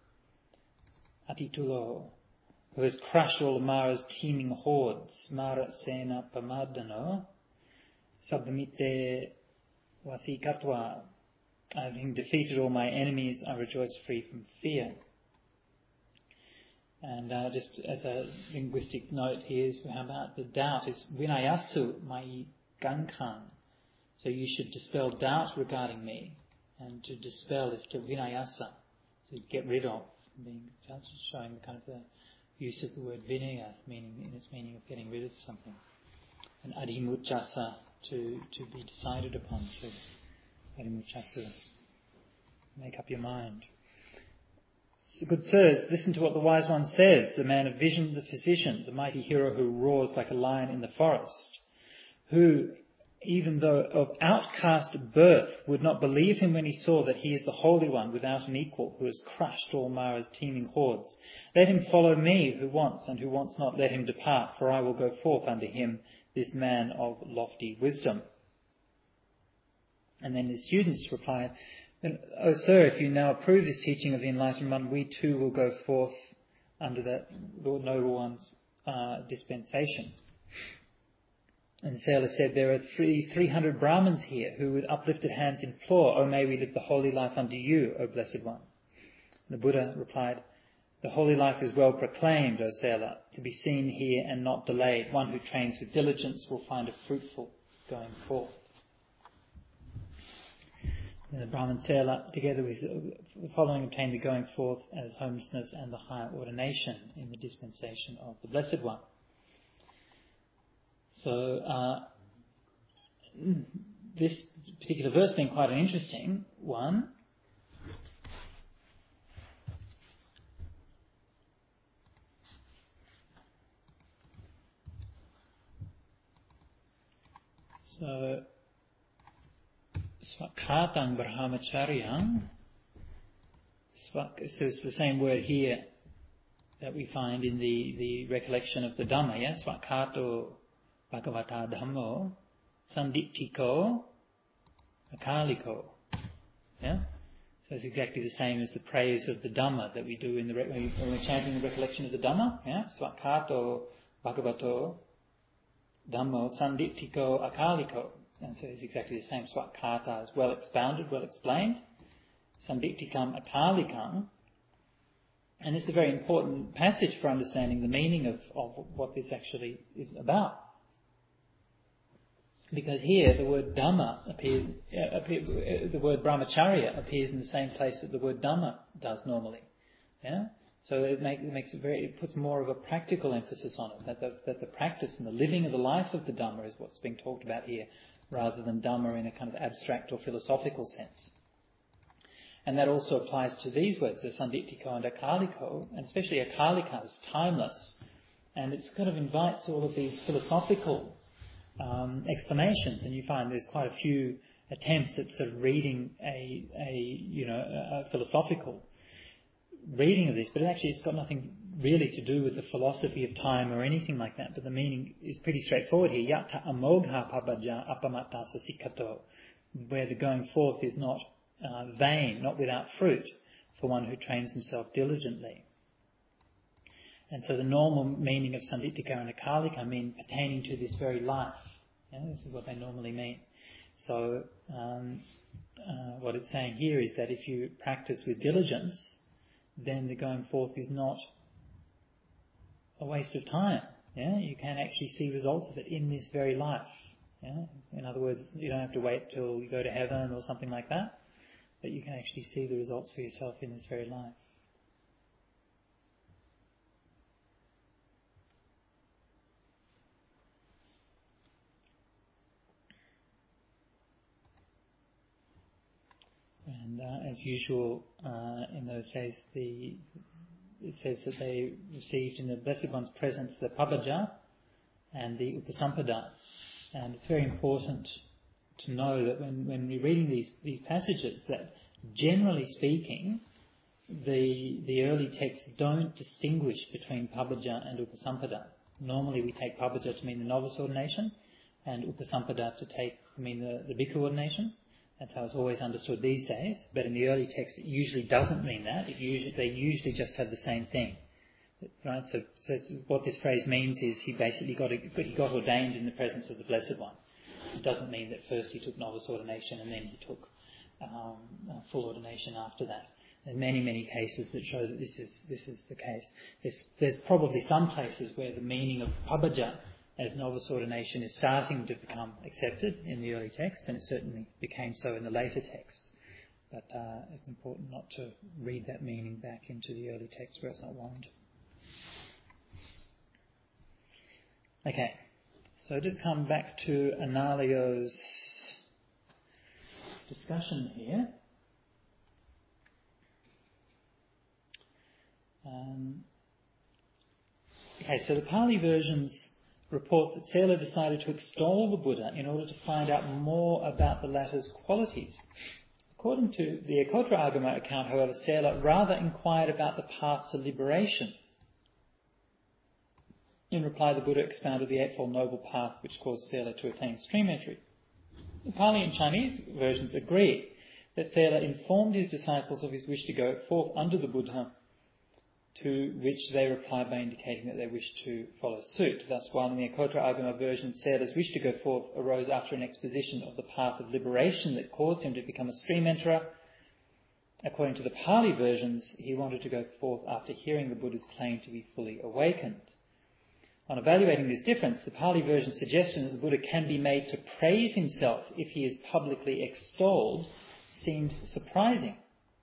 Atitulo, who has crushed all of Mara's teeming hordes, Mara Sena Pamadano, Sabdamite Vasikatva. Having defeated all my enemies, I rejoice free from fear. And just as a linguistic note here, how about the doubt is Vinayasu mai gankang. So you should dispel doubt regarding me. And to dispel is to Vinayasa, to get rid of, showing the kind of the use of the word vinaya, in its meaning of getting rid of something. And adhimuchasa, to be decided upon, to adhimuchasa, make up your mind. So good sirs, listen to what the wise one says, the man of vision, the physician, the mighty hero who roars like a lion in the forest, who, even though of outcast birth, would not believe him when he saw that he is the Holy One without an equal, who has crushed all Mara's teeming hordes. Let him follow me who wants, and who wants not, let him depart, for I will go forth unto him, this man of lofty wisdom. And then his students replied, "O sir, if you now approve this teaching of the enlightened one, we too will go forth under that Lord Noble One's dispensation." And Sela said, "There are 300 Brahmins here who with uplifted hands implore, O may we live the holy life unto you, O blessed one." And the Buddha replied, "The holy life is well proclaimed, O Sela, to be seen here and not delayed. One who trains with diligence will find it fruitful going forth." And the Brahman Sela, together with the following, obtained the going forth as homelessness and the higher ordination in the dispensation of the Blessed One. So, this particular verse being quite an interesting one. So, Swakhatang Brahmacharyang. So it's the same word here that we find in the recollection of the Dhamma, yeah? Swakhato Bhagavata Dhammo Sandiptiko Akaliko. Yeah? So it's exactly the same as the praise of the Dhamma that we do when we're chanting the recollection of the Dhamma. Yeah? Swakhato Bhagavato Dhammo Sandiptiko Akaliko. And so it's exactly the same. Swakhata is well expounded, well explained. Sandiptikam Akalikam. And it's a very important passage for understanding the meaning of what this actually is about. Because here the word Dhamma the word Brahmacharya appears in the same place that the word Dhamma does normally. Yeah? So it puts more of a practical emphasis on it, that the practice and the living of the life of the Dhamma is what's being talked about here, rather than Dhamma in a kind of abstract or philosophical sense. And that also applies to these words, the Sanditthiko and Akaliko, and especially Akalika is timeless. And it kind of invites all of these philosophical explanations, and you find there's quite a few attempts at sort of reading a philosophical reading of this, but it's got nothing really to do with the philosophy of time or anything like that. But the meaning is pretty straightforward here. Yatta amogha pabajja apamatta sasikato, where the going forth is not vain, not without fruit, for one who trains himself diligently. And so the normal meaning of Sanditthika and Akalika mean pertaining to this very life. This is what they normally mean. So what it's saying here is that if you practice with diligence, then the going forth is not a waste of time. You can actually see results of it in this very life. In other words, you don't have to wait till you go to heaven or something like that, but you can actually see the results for yourself in this very life. And as usual, in those days, it says that they received in the Blessed One's presence the Pabajja and the Upasampada. And it's very important to know that when we're reading these passages, that generally speaking, the early texts don't distinguish between Pabajja and Upasampada. Normally we take Pabajja to mean the novice ordination, and Upasampada to mean the bhikkhu ordination. That's how it's always understood these days. But in the early text, it usually doesn't mean that. They usually just have the same thing, right? So what this phrase means is he basically got ordained in the presence of the Blessed One. It doesn't mean that first he took novice ordination and then he took full ordination after that. There are many cases that show that this is the case. There's probably some places where the meaning of Pabajja as novice ordination is starting to become accepted in the early text, and it certainly became so in the later text. But it's important not to read that meaning back into the early text where it's not warranted. Okay, so just come back to Analayo's discussion here. So the Pali versions report that Sela decided to extol the Buddha in order to find out more about the latter's qualities. According to the Ekotra Agama account, however, Sela rather inquired about the path to liberation. In reply, the Buddha expounded the Eightfold Noble Path which caused Sela to attain stream entry. The Pali and Chinese versions agree that Sela informed his disciples of his wish to go forth under the Buddha, to which they replied by indicating that they wished to follow suit. Thus, while in the Ekotra Agama version, Sela's wish to go forth arose after an exposition of the path of liberation that caused him to become a stream enterer, according to the Pali versions, he wanted to go forth after hearing the Buddha's claim to be fully awakened. On evaluating this difference, the Pali version suggestion that the Buddha can be made to praise himself if he is publicly extolled seems surprising.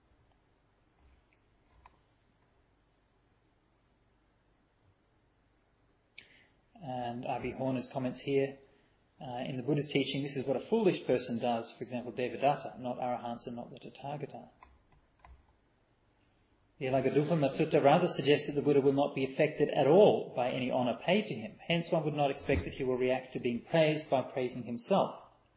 And R.B. Horner's comments here, in the Buddha's teaching, this is what a foolish person does, for example, Devadatta, not Arahants and not the Tathagata. The Alagadupama Sutta rather suggests that the Buddha will not be affected at all by any honour paid to him. Hence, one would not expect that he will react to being praised by praising himself.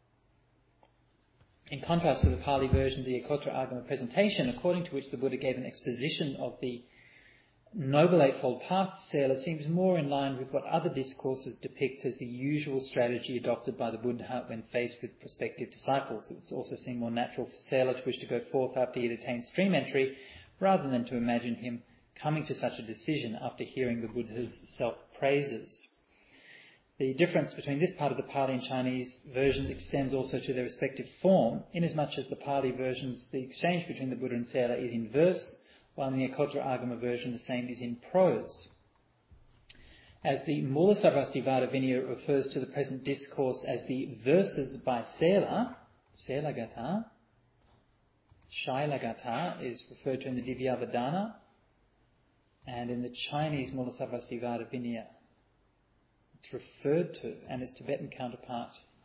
In contrast to the Pali version, the Ekotra Agama presentation, according to which the Buddha gave an exposition of the Noble Eightfold Path to Sela, seems more in line with what other discourses depict as the usual strategy adopted by the Buddha when faced with prospective disciples. It's also seemed more natural for Sela to wish to go forth after he had attained stream entry, rather than to imagine him coming to such a decision after hearing the Buddha's self-praises. The difference between this part of the Pali and Chinese versions extends also to their respective form, inasmuch as the Pali versions, the exchange between the Buddha and Sela is in verse, while in the Ekotra Agama version the same is in prose. As the Mula Sarvastivada Vinaya refers to the present discourse as the verses by Sela, Selagata, Shailagata is referred to in the Divyavadana, And in the Chinese Mulasarvastivada Vinaya, it's referred to, and its Tibetan counterpart,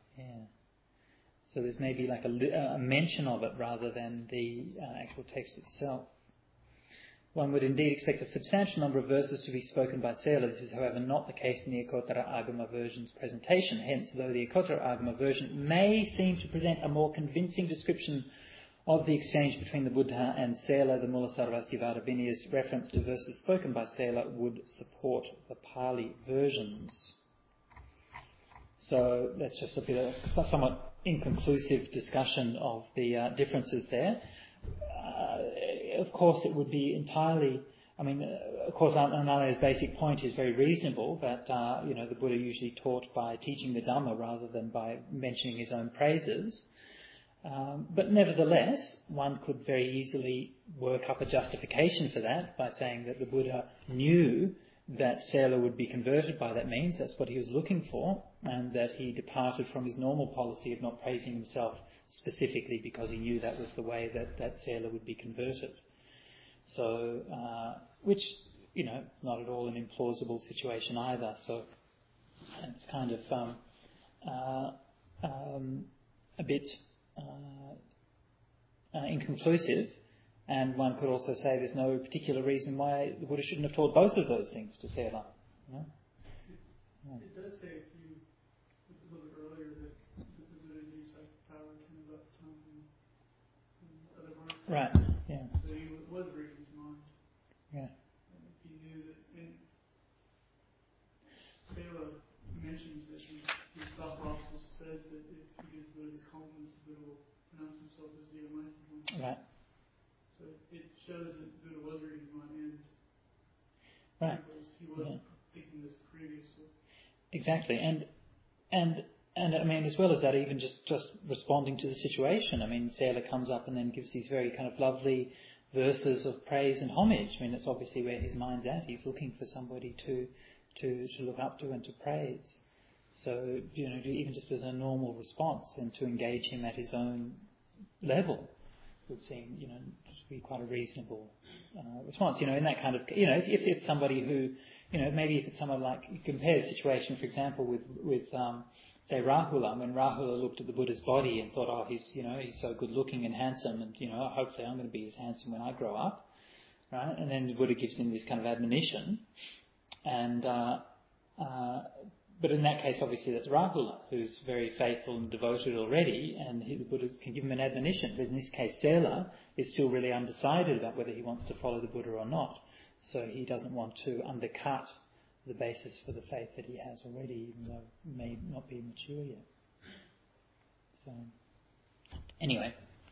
So there's maybe like a mention of it rather than the actual text itself. One would indeed expect a substantial number of verses to be spoken by Sela. This is, however, not the case in the Ekottara Agama version's presentation. Hence, though the Ekottara Agama version may seem to present a more convincing description of the exchange between the Buddha and Sela, the Mulasarvastivada Vinaya's reference to verses spoken by Sela would support the Pali versions. So that's just a bit of a somewhat inconclusive discussion of the differences there. Of course, it would be entirely... of course, Analaya's basic point is very reasonable, that, the Buddha usually taught by teaching the Dhamma rather than by mentioning his own praises. But nevertheless, one could very easily work up a justification for that by saying that the Buddha knew that Sela would be converted by that means. That's what he was looking for, and that he departed from his normal policy of not praising himself specifically because he knew that was the way that Sela would be converted. So, which, not at all an implausible situation either. So it's kind of a bit inconclusive. And one could also say there's no particular reason why the Buddha shouldn't have taught both of those things to Sela. It does say, if you look a little bit earlier, that the Buddha used like power to the left tongue and other marks. Right, yeah. So he was reading his mind. Yeah. And he knew that. And Sela mentions that his thought process says that if he gives Buddha his compliments, the Buddha will pronounce himself as the enlightened one. Right. So it shows that Buddha was reading one, and right. he wasn't thinking this previously. Exactly, and as well as that, even just responding to the situation. Sela comes up and then gives these very kind of lovely verses of praise and homage. That's obviously where his mind's at. He's looking for somebody to look up to and to praise. So, even just as a normal response and to engage him at his own level would seem, to be quite a reasonable response. In that kind of, if it's somebody who, maybe if it's someone like, you compare the situation, for example, with say Rahula, when Rahula looked at the Buddha's body and thought, oh, he's so good looking and handsome, and, hopefully I'm going to be as handsome when I grow up, right? And then the Buddha gives him this kind of admonition, and, but in that case, obviously, that's Rahula, who's very faithful and devoted already, and the Buddha can give him an admonition. But in this case, Sela is still really undecided about whether he wants to follow the Buddha or not. So he doesn't want to undercut the basis for the faith that he has already, even though it may not be mature yet. So, anyway.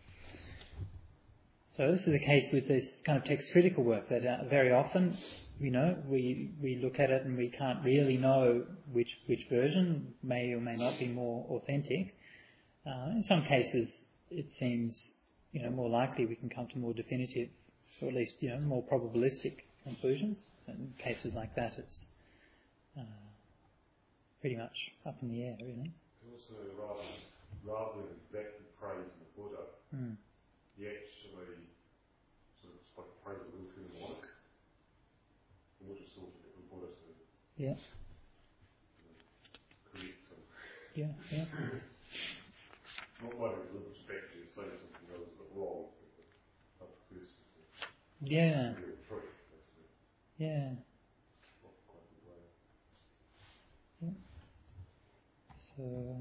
So this is the case with this kind of text critical work, that very often, we look at it and we can't really know which version may or may not be more authentic. In some cases, it seems, more likely we can come to more definitive, or at least, more probabilistic conclusions. In cases like that, it's pretty much up in the air, really. Also, rather than exactly praising the Buddha, he actually sort of like praise a little too monarch, and we'll just sort of get the Buddha to create some. Yeah. Not like a little respect to say something that was wrong, but the person. Yeah. Real truth. Yeah. Not quite the way. Yeah. So.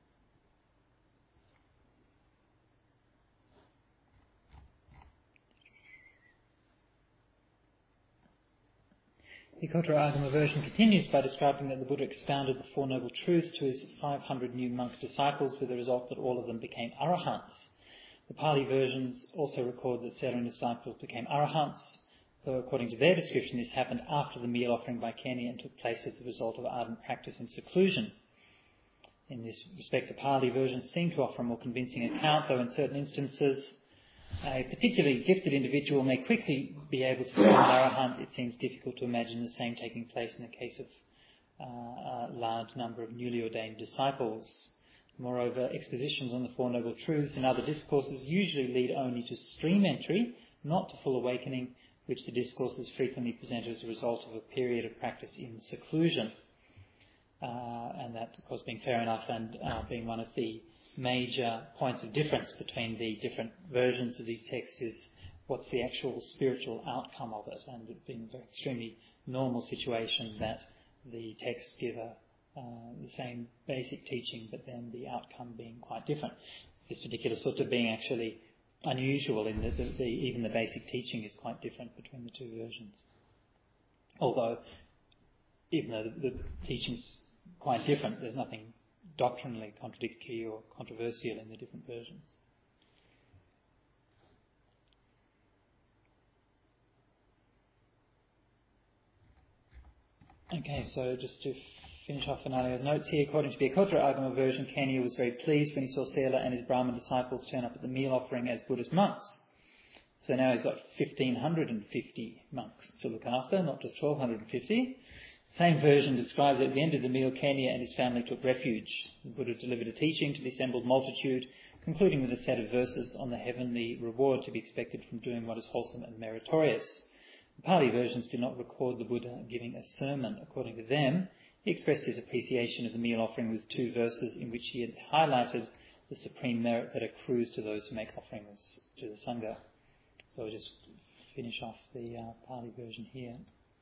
The Ekottara Agama version continues by describing that the Buddha expounded the Four Noble Truths to his 500 new monk disciples, with the result that all of them became arahants. The Pali versions also record that Sela and his disciples became arahants, though according to their description this happened after the meal offering by Keni and took place as a result of ardent practice in seclusion. In this respect, the Pali versions seem to offer a more convincing account, though in certain instances a particularly gifted individual may quickly be able to become an arahant. It seems difficult to imagine the same taking place in the case of a large number of newly ordained disciples. Moreover, expositions on the Four Noble Truths and other discourses usually lead only to stream entry, not to full awakening, which the discourses frequently present as a result of a period of practice in seclusion. And that, of course, being fair enough and being one of the major points of difference between the different versions of these texts is what's the actual spiritual outcome of it, and it being an extremely normal situation that the texts give the same basic teaching, but then the outcome being quite different. This particular sutta being actually unusual in that even the basic teaching is quite different between the two versions. Although, even though the teaching's quite different, there's nothing doctrinally contradictory or controversial in the different versions. Okay, so just to finish off Anala's notes here, according to the Ekotra Agama version, Kenya was very pleased when he saw Sela and his Brahmin disciples turn up at the meal offering as Buddhist monks. So now he's got 1,550 monks to look after, not just 1,250. The same version describes that at the end of the meal, Kenya and his family took refuge. The Buddha delivered a teaching to the assembled multitude, concluding with a set of verses on the heavenly reward to be expected from doing what is wholesome and meritorious. The Pali versions do not record the Buddha giving a sermon. According to them, he expressed his appreciation of the meal offering with 2 verses in which he had highlighted the supreme merit that accrues to those who make offerings to the Sangha. So I'll just finish off the Pali version here.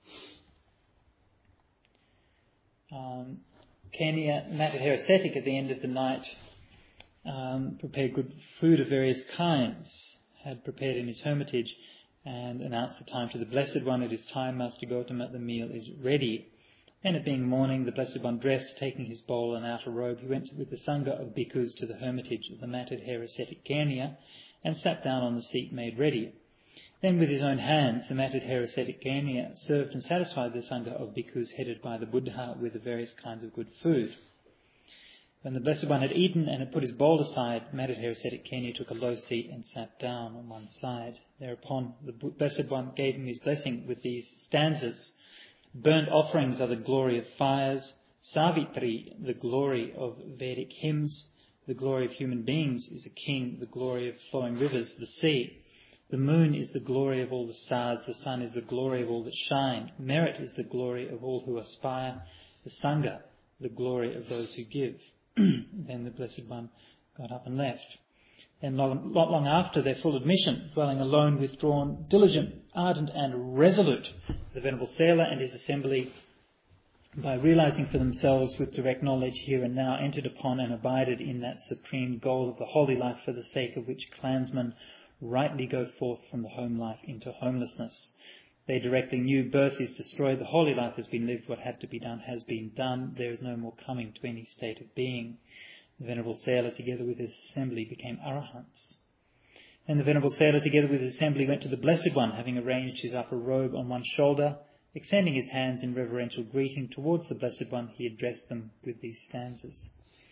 Kenya, Mata Heracetic, at the end of the night, prepared good food of various kinds, had prepared in his hermitage, and announced the time to the Blessed One. It is time, Master Gautama, the meal is ready. Then, it being morning, the Blessed One dressed, taking his bowl and outer robe, he went with the Sangha of bhikkhus to the hermitage of the matted hair ascetic Kenya and sat down on the seat made ready. Then, with his own hands, the matted hair ascetic Kenya served and satisfied the Sangha of bhikkhus headed by the Buddha with the various kinds of good food. When the Blessed One had eaten and had put his bowl aside, matted hair ascetic Kenya took a low seat and sat down on one side. Thereupon, the Blessed One gave him his blessing with these stanzas. Burnt offerings are the glory of fires. Savitri, the glory of Vedic hymns. The glory of human beings is a king. The glory of flowing rivers, the sea. The moon is the glory of all the stars. The sun is the glory of all that shine. Merit is the glory of all who aspire. The Sangha, the glory of those who give. Then the Blessed One got up and left. Then not long after their full admission, dwelling alone, withdrawn, diligent, ardent and resolute, the Venerable Sela and his assembly, by realizing for themselves with direct knowledge here and now, entered upon and abided in that supreme goal of the holy life for the sake of which clansmen rightly go forth from the home life into homelessness. They directly knew birth is destroyed, the holy life has been lived, what had to be done has been done, there is no more coming to any state of being. The Venerable Sela, together with his assembly, became arahants. Then the Venerable Sela, together with his assembly, went to the Blessed One, having arranged his upper robe on one shoulder. Extending his hands in reverential greeting towards the Blessed One, he addressed them with these stanzas.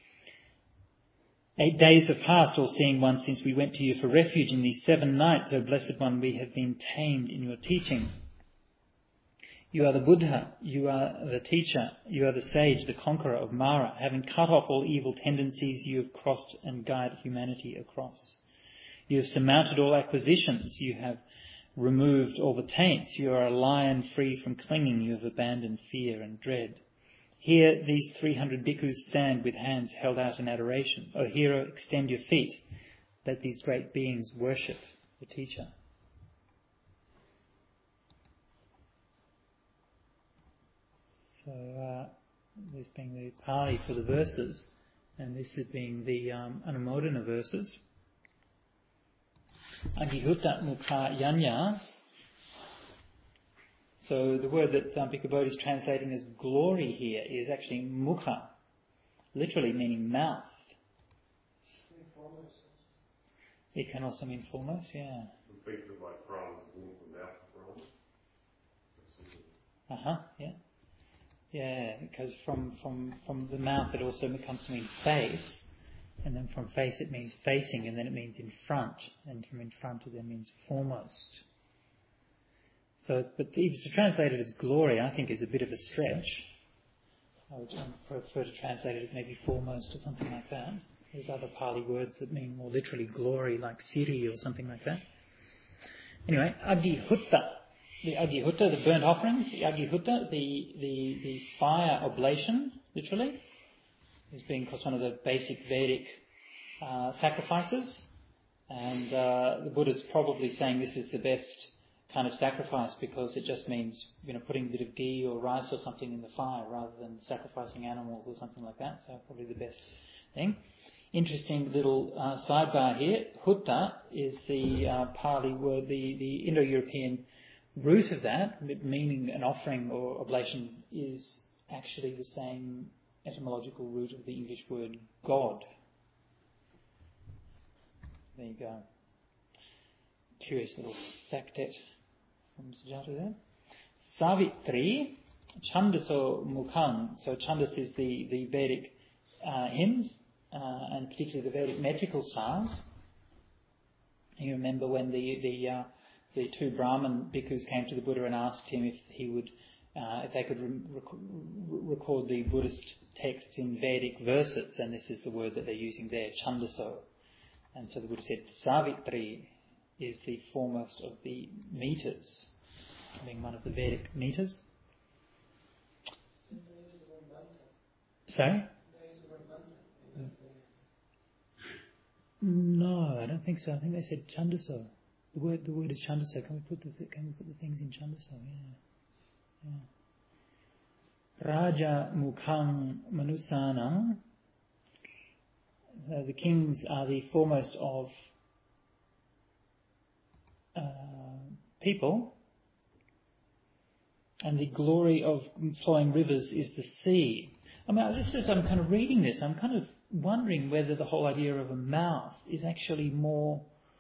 8 days have passed, all-seeing One, since we went to you for refuge. In these 7 nights, O Blessed One, we have been tamed in your teaching. You are the Buddha, you are the teacher, you are the sage, the conqueror of Mara. Having cut off all evil tendencies, you have crossed and guided humanity across. You have surmounted all acquisitions, you have removed all the taints, you are a lion free from clinging, you have abandoned fear and dread. Here these 300 bhikkhus stand with hands held out in adoration. O hero, extend your feet, let these great beings worship the teacher. So this being the Pali for the verses, and this is being the Anumodana verses. Agihutta Mukha Yanya. So the word that Bhikkhu Bodhi is translating as glory here is actually mukha, literally meaning mouth. It can also mean foremost, yeah. Think of like Brahma's born from the mouth of Brahma. Yeah. Yeah, because from the mouth it also comes to mean face, and then from face it means facing, and then it means in front, and from in front it then means foremost. So, but even to translate it as glory, I think is a bit of a stretch. I would prefer to translate it as maybe foremost or something like that. There's other Pali words that mean more literally glory, like Siri or something like that. Anyway, Agihutta. the Agihutta, the burnt offerings, the Agihutta, the fire oblation, literally, is being called one of the basic Vedic sacrifices. And the Buddha's probably saying this is the best kind of sacrifice because it just means, putting a bit of ghee or rice or something in the fire rather than sacrificing animals or something like that. So probably the best thing. Interesting little sidebar here. Hutta is the Pali word, the Indo-European root of that, meaning an offering or oblation, is actually the same etymological root of the English word God. There you go. Curious little factet from Sujata there. Savitri, Chandaso Mukham. So Chandas is the Vedic hymns, and particularly the Vedic metrical stars. You remember when the two Brahmin bhikkhus came to the Buddha and asked him if he would, if they could record the Buddhist texts in Vedic verses, and this is the word that they're using there, Chandaso. And so the Buddha said, Savitri is the foremost of the meters, being one of the Vedic meters. Sorry? No, I don't think so. I think they said Chandaso. The word is Chandaso. Can we put the things in Chandaso? Yeah. Raja Mukham Manusanam. The kings are the foremost of people, and the glory of flowing rivers is the sea. I mean, just as I'm kind of reading this, I'm kind of wondering whether the whole idea of a mouth is actually more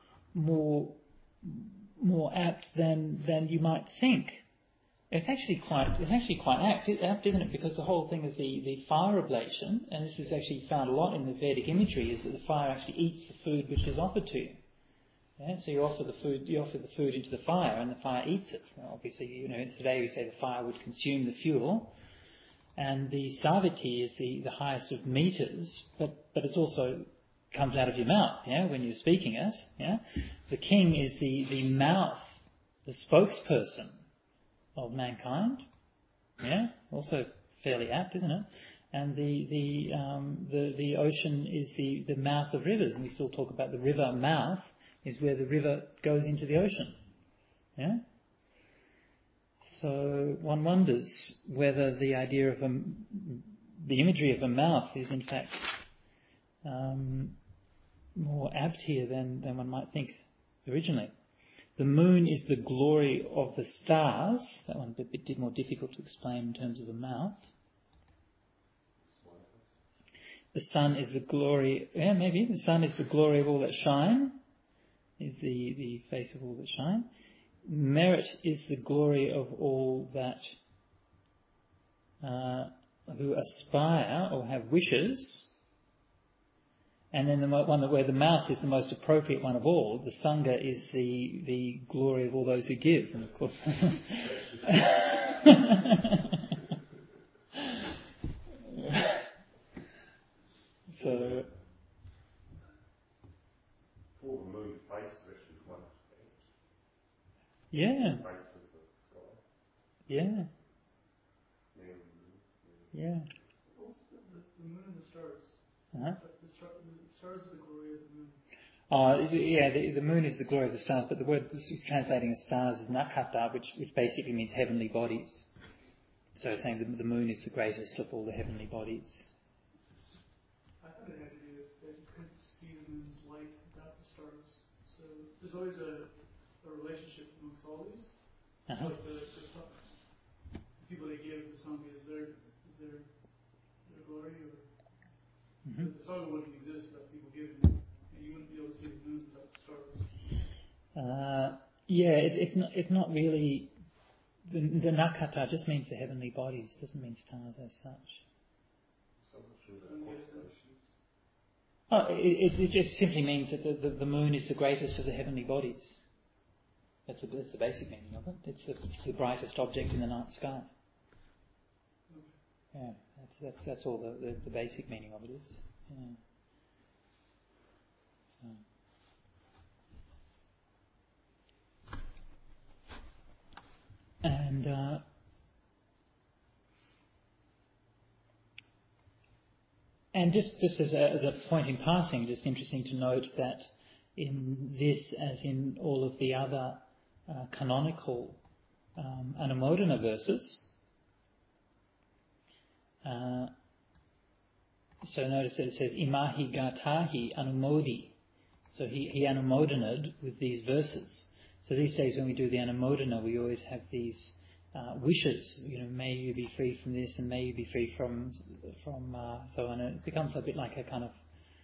apt than you might think. It's actually quite apt, isn't it? Because the whole thing of the fire oblation, and this is actually found a lot in the Vedic imagery, is that the fire actually eats the food which is offered to you. Yeah? So you offer the food into the fire, and the fire eats it. Well, obviously, today we say the fire would consume the fuel, and the saviti is the highest of meters, but it also comes out of your mouth, when you're speaking it. Yeah? The king is the mouth, the spokesperson of mankind, also fairly apt, isn't it? And the ocean is the mouth of rivers, and we still talk about the river mouth is where the river goes into the ocean. Yeah. So one wonders whether the idea of the imagery of a mouth is in fact more apt here than one might think originally. The moon is the glory of the stars. That one's a bit more difficult to explain in terms of the mouth. The sun is the glory, maybe. The sun is the glory of all that shine, is the face of all that shine. Merit is the glory of all that who aspire or have wishes. And then the one where the mouth is the most appropriate one of all, the Sangha is the glory of all those who give. And of course, so. For the moon face is actually quite Yeah. face of the sky. Yeah. Yeah. The moon and the stars. Uh-huh. The stars are the glory of the moon. The moon is the glory of the stars, but the word translating as stars is nakata, which basically means heavenly bodies. So saying the moon is the greatest of all the heavenly bodies. I thought it had to do with that you couldn't see the moon's light without the stars. So there's always a relationship amongst all these. Uh-huh. So the people that give the Sangha is their glory, or the Sangha wouldn't exist without people giving it, and you wouldn't be able to see the moon without the stars. It's not really. The nakata just means the heavenly bodies. It doesn't mean stars as such. It just simply means that the moon is the greatest of the heavenly bodies. That's the basic meaning of it. It's the brightest object in the night sky. Yeah, that's all the basic meaning of it is. Yeah. And just as a point in passing, just interesting to note that in this, as in all of the other canonical Anumodana verses, so notice that it says Imahi Gatahi Anumodi. So he Anumodanad with these verses. So these days when we do the Anumodana, we always have these wishes. May you be free from this, and may you be free from so on. It becomes a bit like a kind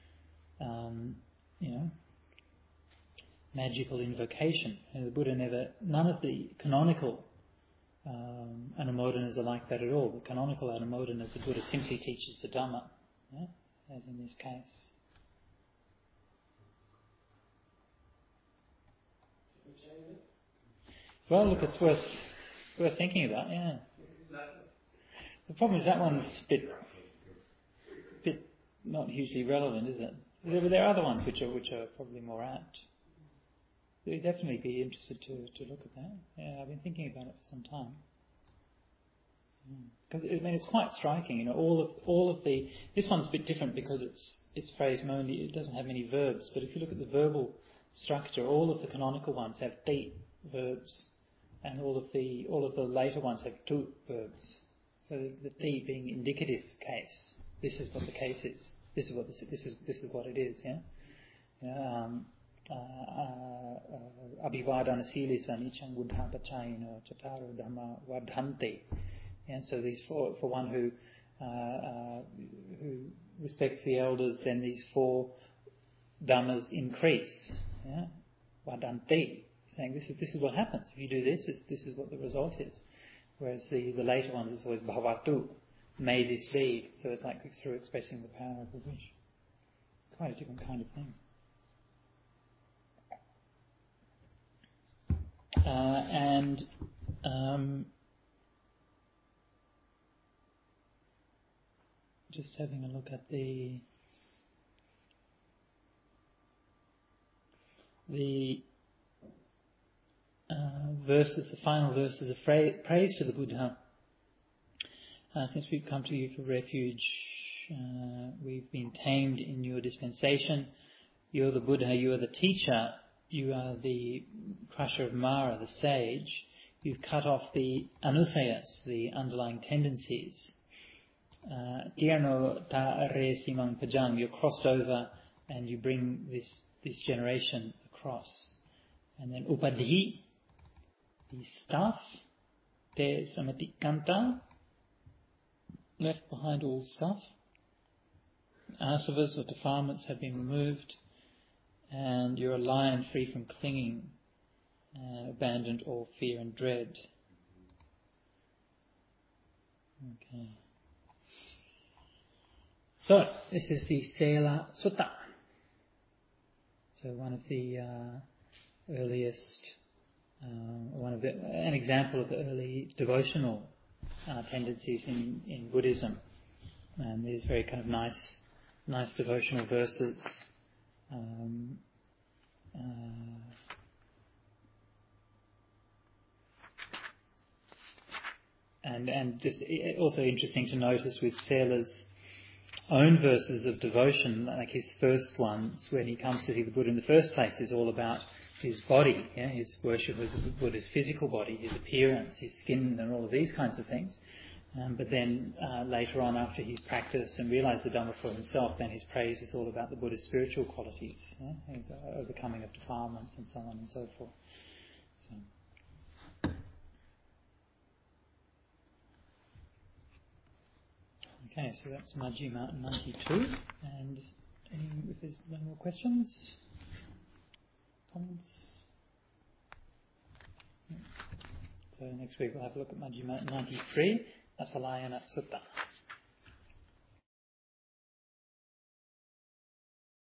of magical invocation. And the Buddha none of the canonical Anumodanas are like that at all. The canonical Anumodanas, the Buddha simply teaches the Dhamma, as in this case. Well, look, it's worth thinking about, yeah. The problem is that one's a bit not hugely relevant, is it? There are other ones which are probably more apt. You'd definitely be interested to look at that. Yeah, I've been thinking about it for some time. Because it's quite striking. All of the this one's a bit different because it's phrased only. It doesn't have many verbs. But if you look at the verbal structure, all of the canonical ones have ti verbs, and all of the later ones have tu verbs. So the ti being indicative case. This is what the case is. This is what it is. Yeah. Abhivadana silisa nichang buddha pachayino chataro dhamma vadhanti. And so these for one who respects the elders, then these 4 dhammas increase. Yeah? Vadhanti, saying this is what happens if you do this. This is what the result is. Whereas the later ones is always bhavatu, may this be. So it's like through expressing the power of the wish. It's quite a different kind of thing. Just having a look at the verses, the final verses of praise for the Buddha. Since we've come to you for refuge, we've been tamed in your dispensation. You're the Buddha, you are the teacher, you are the crusher of Mara, the sage. You've cut off the anusayas, the underlying tendencies. Tirno ta re simang pajang, you're crossed over and you bring this generation across. And then upadhi, the staff, te samatikanta, left behind all stuff. Asavas or defilements have been removed, and you're a lion free from clinging, abandoned all fear and dread. Okay. So, this is the Sela Sutta. So one of the earliest, an example of the early devotional tendencies in Buddhism. And these very kind of nice devotional verses. And just also interesting to notice with Sela's own verses of devotion, like his first ones, when he comes to see the Buddha in the first place, is all about his body, his worship of the Buddha's physical body, his appearance, his skin, and all of these kinds of things. But then later on, after he's practiced and realised the Dhamma for himself, then his praise is all about the Buddha's spiritual qualities, his overcoming of defilements and so on and so forth. Okay, so that's Majjhima 92. And if there's no more questions, comments? So next week we'll have a look at Majjhima 93, Asalayana Sutta.